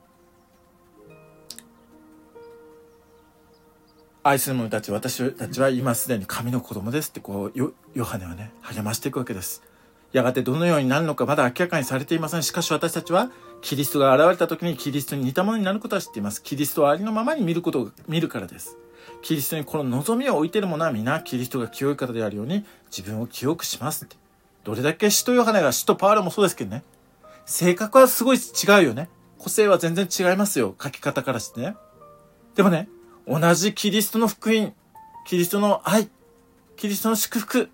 愛する者たち、私たちは今すでに神の子供ですって、こう ヨ, ヨハネはね励ましていくわけです。やがてどのようになるのかまだ明らかにされていません。しかし私たちはキリストが現れた時にキリストに似たものになることは知っています。キリストをありのままに見ることを見るからです。キリストにこの望みを置いている者は皆キリストが清い方であるように自分を清くしますって。どれだけ使徒ヨハネが、使徒パウロもそうですけどね、性格はすごい違うよね。個性は全然違いますよ、書き方からしてね。でもね、同じキリストの福音、キリストの愛、キリストの祝福、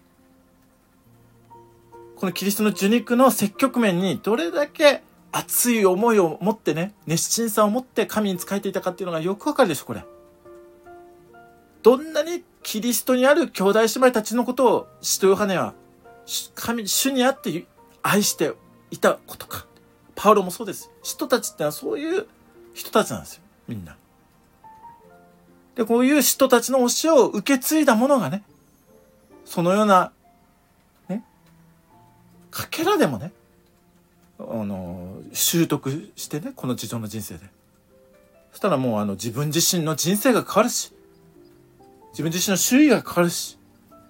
このキリストの受肉の積極面にどれだけ熱い思いを持ってね、熱心さを持って神に仕えていたかっていうのがよくわかるでしょ、これ。どんなにキリストにある兄弟姉妹たちのことを使徒ヨハネは神、主にあって愛していたことか。パウロもそうです。使徒たちってのはそういう人たちなんですよ、みんな。で、こういう使徒たちの教えを受け継いだ者がね、そのようなね、かけらでもね、あの習得してね、この地上の人生で、そしたらもうあの自分自身の人生が変わるし、自分自身の周囲が変わるし、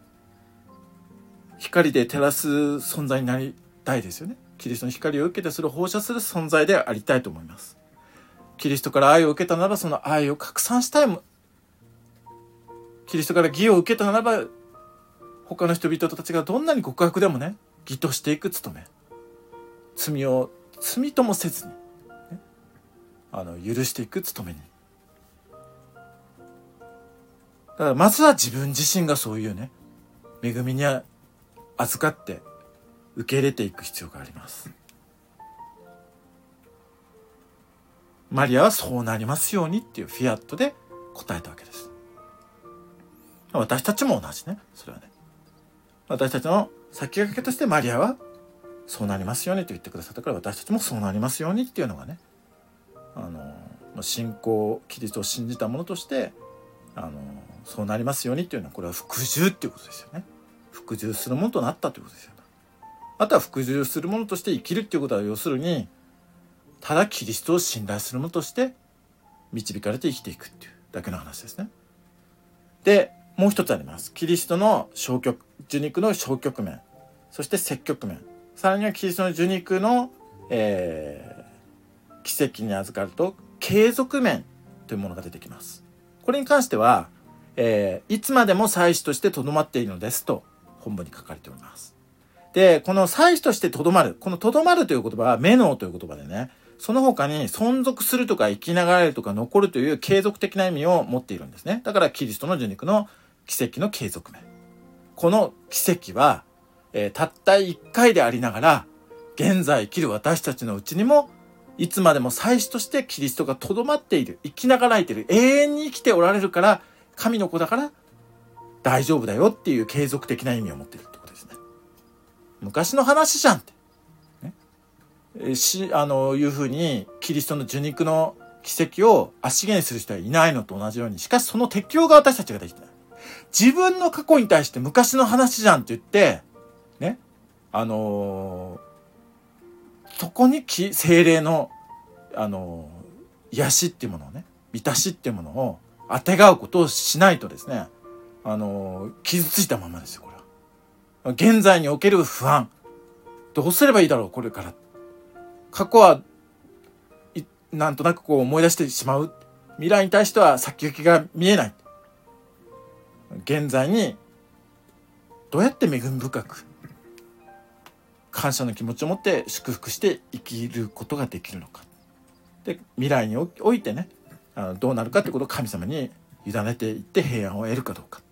光で照らす存在になりたいですよね。キリストの光を受けてそれを放射する存在でありたいと思います。キリストから愛を受けたならばその愛を拡散したいも、キリストから義を受けたならば他の人々たちがどんなに極悪でもね、義としていく務め、罪を罪ともせずに、ね、あの許していく務めに、だからまずは自分自身がそういうね、恵みに預かって受け入れていく必要があります。マリアはそうなりますようにっていうフィアットで答えたわけです。私たちも同じね、それはね、私たちの先駆けとしてマリアはそうなりますようにと言ってくださったから、私たちもそうなりますようにっていうのがね、あの信仰、キリストを信じた者としてあのそうなりますようにっていうのは、これは服従っていうことですよね。服従するものとなったということですよね。あとは服従するものとして生きるっていうことは、要するにただキリストを信頼するものとして導かれて生きていくっていうだけの話ですね。で、もう一つあります。キリストの消極、受肉の消極面、そして積極面、さらにはキリストの受肉の、えー、奇跡に預かると継続面というものが出てきます。これに関しては、えー、いつまでも祭司としてとどまっているのですと本文に書かれております。で、この祭司としてとどまる、このとどまるという言葉はメノーという言葉でね、 その他に存続するとか生きながらえるとか残るという継続的な意味を持っているんですね。だからキリストの受肉の奇跡の継続面。この奇跡は、えー、たった一回でありながら、現在生きる私たちのうちにも、いつまでも祭司としてキリストが留まっている、生きながらえている、永遠に生きておられるから、神の子だから大丈夫だよっていう継続的な意味を持っているってことですね。昔の話じゃんって。しあのいうふうにキリストの受肉の奇跡を足げにする人はいないのと同じように、しかしその適用が私たちができてない。自分の過去に対して昔の話じゃんって言ってね、あのー、そこに聖霊のあのー、癒しっていうものをね、満たしっていうものをあてがうことをしないとですね、あのー、傷ついたままですよ。これは現在における不安、どうすればいいだろうこれから、過去はなんとなくこう思い出してしまう。未来に対しては先行きが見えない。現在にどうやって恵み深く感謝の気持ちを持って祝福して生きることができるのか。で、未来においてね、あのどうなるかってことを神様に委ねていって平安を得るかどうか。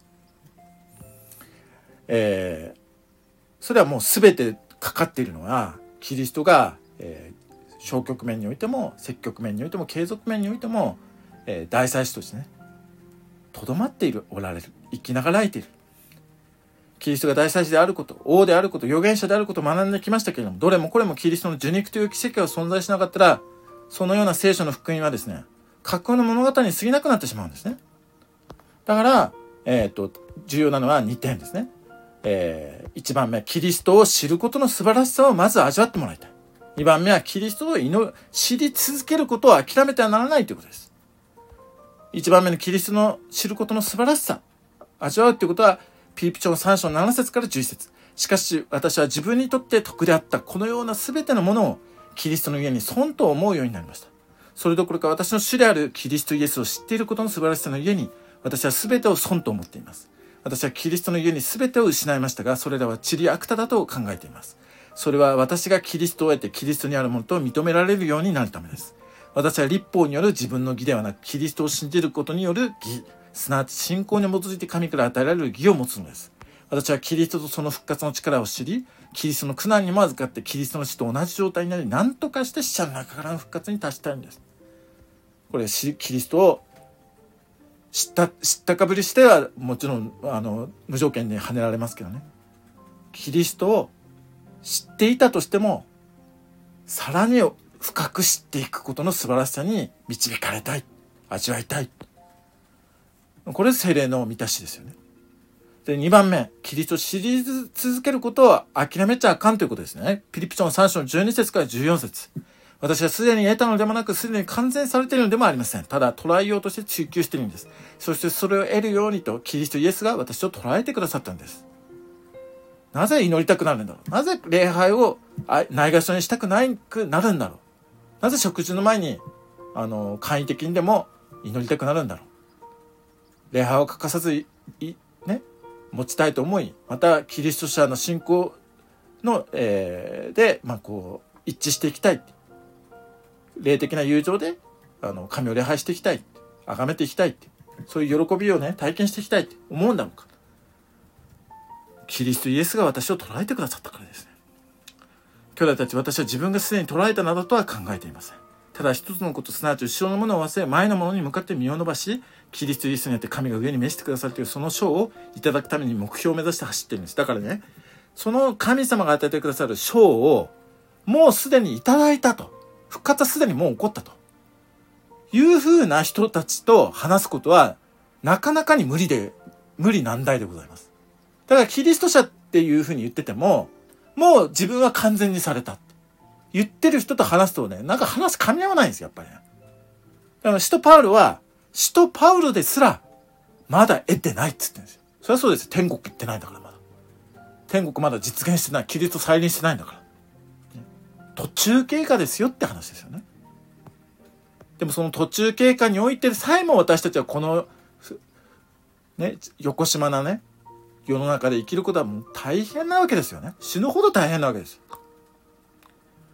えー、それはもう全てかかっているのはキリストが、えー、消極面においても積極面においても継続面においても、えー、大祭司としてねとどまっているおられる、生きながらえている。キリストが大祭司であること、王であること、預言者であることを学んできましたけれども、どれもこれもキリストの受肉という奇跡が存在しなかったら、そのような聖書の福音はですね、架空の物語に過ぎなくなってしまうんですね。だから、えっと、重要なのはにてんですね。えー、いちばんめ、キリストを知ることの素晴らしさをまず味わってもらいたい。にばんめは、キリストを祈知り続けることを諦めてはならないということです。いちばんめのキリストの知ることの素晴らしさ、味わうということは、ピリピ書のさん章なな節からじゅういち節。しかし、私は自分にとって得であったこのようなすべてのものをキリストの家に損と思うようになりました。それどころか私の主であるキリストイエスを知っていることの素晴らしさの家に、私はすべてを損と思っています。私はキリストの家にすべてを失いましたが、それらは塵悪多だと考えています。それは私がキリストを得てキリストにあるものと認められるようになるためです。私は律法による自分の義ではなく、キリストを信じることによる義、すなわち信仰に基づいて神から与えられる義を持つのです。私はキリストとその復活の力を知り、キリストの苦難にも預かってキリストの死と同じ状態になり、何とかして死者の中からの復活に達したいんです。これキリストを知った、知ったかぶりしてはもちろんあの無条件に跳ねられますけどね。キリストを知っていたとしても、さらに深く知っていくことの素晴らしさに導かれたい、味わいたい。これ聖霊の満たしですよね。で、にばんめ、キリストを知り続けることを諦めちゃあかんということですね。ピリピ書のさん章のじゅうに節からじゅうよん節。私はすでに得たのでもなく、すでに完全されているのでもありません。ただ、捉えようとして追求しているんです。そしてそれを得るようにと、キリストイエスが私を捉えてくださったんです。なぜ祈りたくなるんだろう。なぜ礼拝をないがしろにしたくないくなるんだろう。なぜ食事の前に、あの、簡易的にでも祈りたくなるんだろう。礼拝を欠かさずい、いね、持ちたいと思い、またキリスト者の信仰の、えー、で、まあ、こう一致していきたい、霊的な友情であの神を礼拝していきたい、崇めていきたい、そういう喜びをね体験していきたいって思うんだろうか。キリストイエスが私を捉えてくださったからですね。兄弟たち、私は自分がすでに捉えたなどとは考えていません。ただ一つのこと、すなわち後ろのものを忘れ、前のものに向かって身を伸ばし、キリストイエスによって神が上に召してくださるというその賞をいただくために目標を目指して走っているんです。だからね、その神様が与えてくださる賞をもうすでにいただいたと、復活はすでにもう起こったというふうな人たちと話すことはなかなかに無理で無理難題でございます。だからキリスト者っていうふうに言ってても、もう自分は完全にされたって言ってる人と話すとね、なんか話噛み合わないんですよ、やっぱりね。だから使徒パウロは使徒パウロですらまだ得てないって言ってるんですよ。それはそうです。天国行ってないんだから、まだ天国まだ実現してない、キリスト再臨してないんだから、途中経過ですよって話ですよね。でもその途中経過においてさえも私たちはこのね、横島なね世の中で生きることはもう大変なわけですよね。死ぬほど大変なわけです。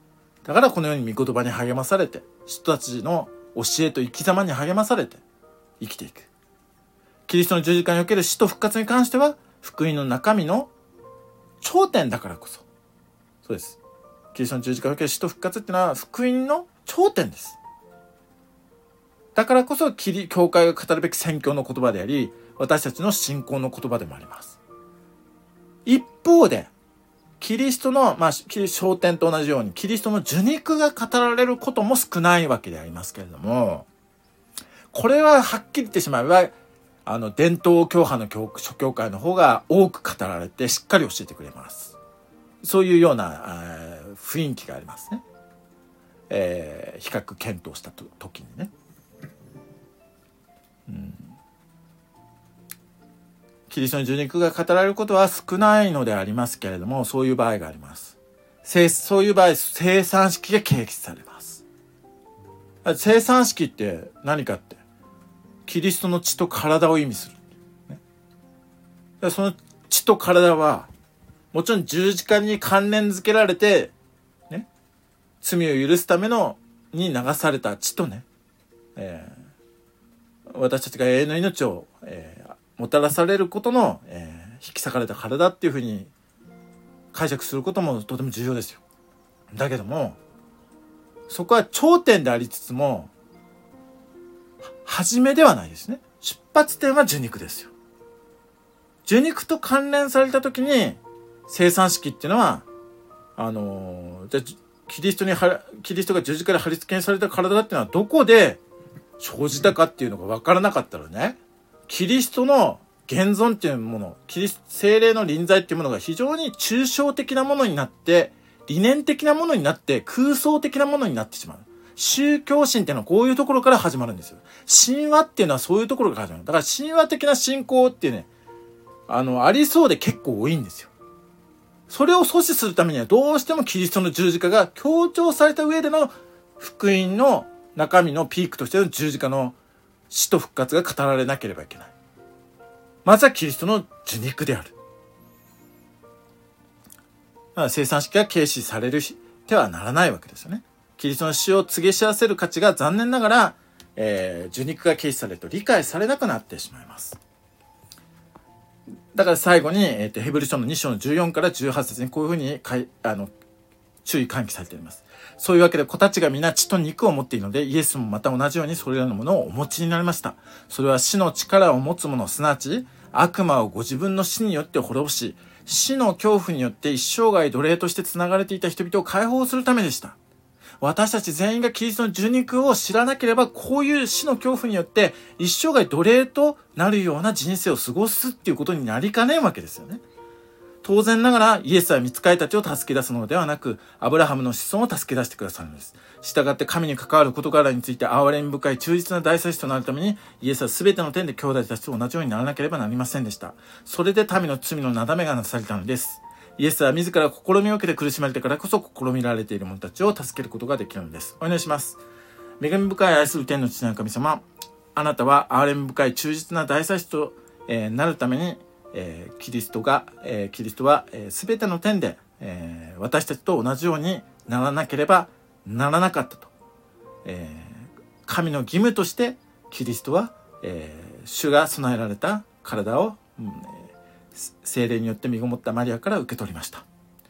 だからこのように御言葉に励まされて、人たちの教えと生き様に励まされて生きていく。キリストの十字架における死と復活に関しては、福音の中身の頂点だからこそ。そうです。キリストの十字架における死と復活っていうのは福音の頂点です。だからこそ、教会が語るべき宣教の言葉であり、私たちの信仰の言葉でもあります。一方で、キリストの、まあ、焦点と同じように、キリストの受肉が語られることも少ないわけでありますけれども、これははっきり言ってしまえば、あの、伝統教派の教諸教会の方が多く語られて、しっかり教えてくれます。そういうような、雰囲気がありますね。えー、比較検討したと時にね。うん、キリストの受肉が語られることは少ないのでありますけれども、そういう場合があります。そういう場合、生産式が掲起されます。生産式って何かって、キリストの血と体を意味する。ね、その血と体は、もちろん十字架に関連づけられて、ね、罪を許すためのに流された血とね、えー、私たちが永遠の命を、えー、もたらされることの、えー、引き裂かれた体っていうふうに解釈することもとても重要ですよ。だけども、そこは頂点でありつつも、初めではないですね。出発点は受肉ですよ。受肉と関連されたときに、生産式っていうのは、あのー、じゃキリストには、キリストが十字架で貼り付けにされた体っていうのはどこで生じたかっていうのが分からなかったらね、キリストの現存っていうもの、キリスト、聖霊の臨在っていうものが非常に抽象的なものになって、理念的なものになって、空想的なものになってしまう。宗教心っていうのはこういうところから始まるんですよ。神話っていうのはそういうところから始まる。だから神話的な信仰っていうね、あの、ありそうで結構多いんですよ。それを阻止するためにはどうしてもキリストの十字架が強調された上での福音の中身のピークとしての十字架の死と復活が語られなければいけない。まずはキリストの受肉である。だから生産式が軽視されるてはならないわけですよね。キリストの死を告げ知らせる価値が残念ながら、えー、受肉が軽視されると理解されなくなってしまいます。だから最後に、えー、とヘブル書のに章のじゅうよんからじゅうはち節にこういうふうにかいあの注意喚起されています。そういうわけで子たちが皆血と肉を持っているので、イエスもまた同じようにそれらのものをお持ちになりました。それは死の力を持つ者、すなわち悪魔をご自分の死によって滅ぼし、死の恐怖によって一生涯奴隷として繋がれていた人々を解放するためでした。私たち全員がキリストの受肉を知らなければ、こういう死の恐怖によって一生涯奴隷となるような人生を過ごすっていうことになりかねんわけですよね。当然ながらイエスは御使いたちを助け出すのではなく、アブラハムの子孫を助け出してくださるのです。従って神に関わる事柄について憐れみ深い忠実な大祭司となるために、イエスは全ての点で兄弟たちと同じようにならなければなりませんでした。それで民の罪のなだめがなされたのです。イエスは自ら試みを受けて苦しまれてからこそ試みられている者たちを助けることができるのです。お願いします。恵み深い愛する天の父なる神様、あなたは憐れみ深い忠実な大祭司と、えー、なるために、えー、キリストが、えー、キリストは、えー、全ての点で、えー、私たちと同じようにならなければならなかったと、えー、神の義務としてキリストは、えー、主が備えられた体を、うん聖霊によって身ごもったマリアから受け取りました。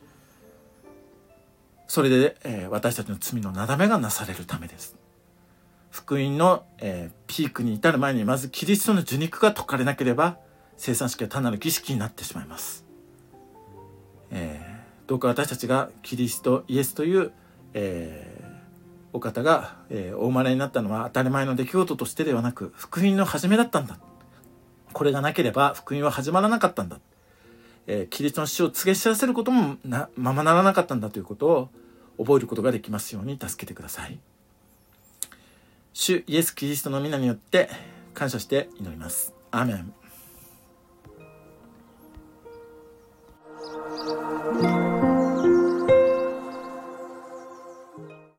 それで、えー、私たちの罪のなだめがなされるためです。福音の、えー、ピークに至る前にまずキリストの受肉が解かれなければ、生産式は単なる儀式になってしまいます。えー、どうか私たちがキリストイエスという、えー、お方が、えー、お生まれになったのは当たり前の出来事としてではなく、福音の始めだったんだ。これがなければ福音は始まらなかったんだ、えー、キリストの死を告げ知らせることもなままならなかったんだということを覚えることができますように助けてください。主イエス・キリストの皆によって感謝して祈ります。アーメン。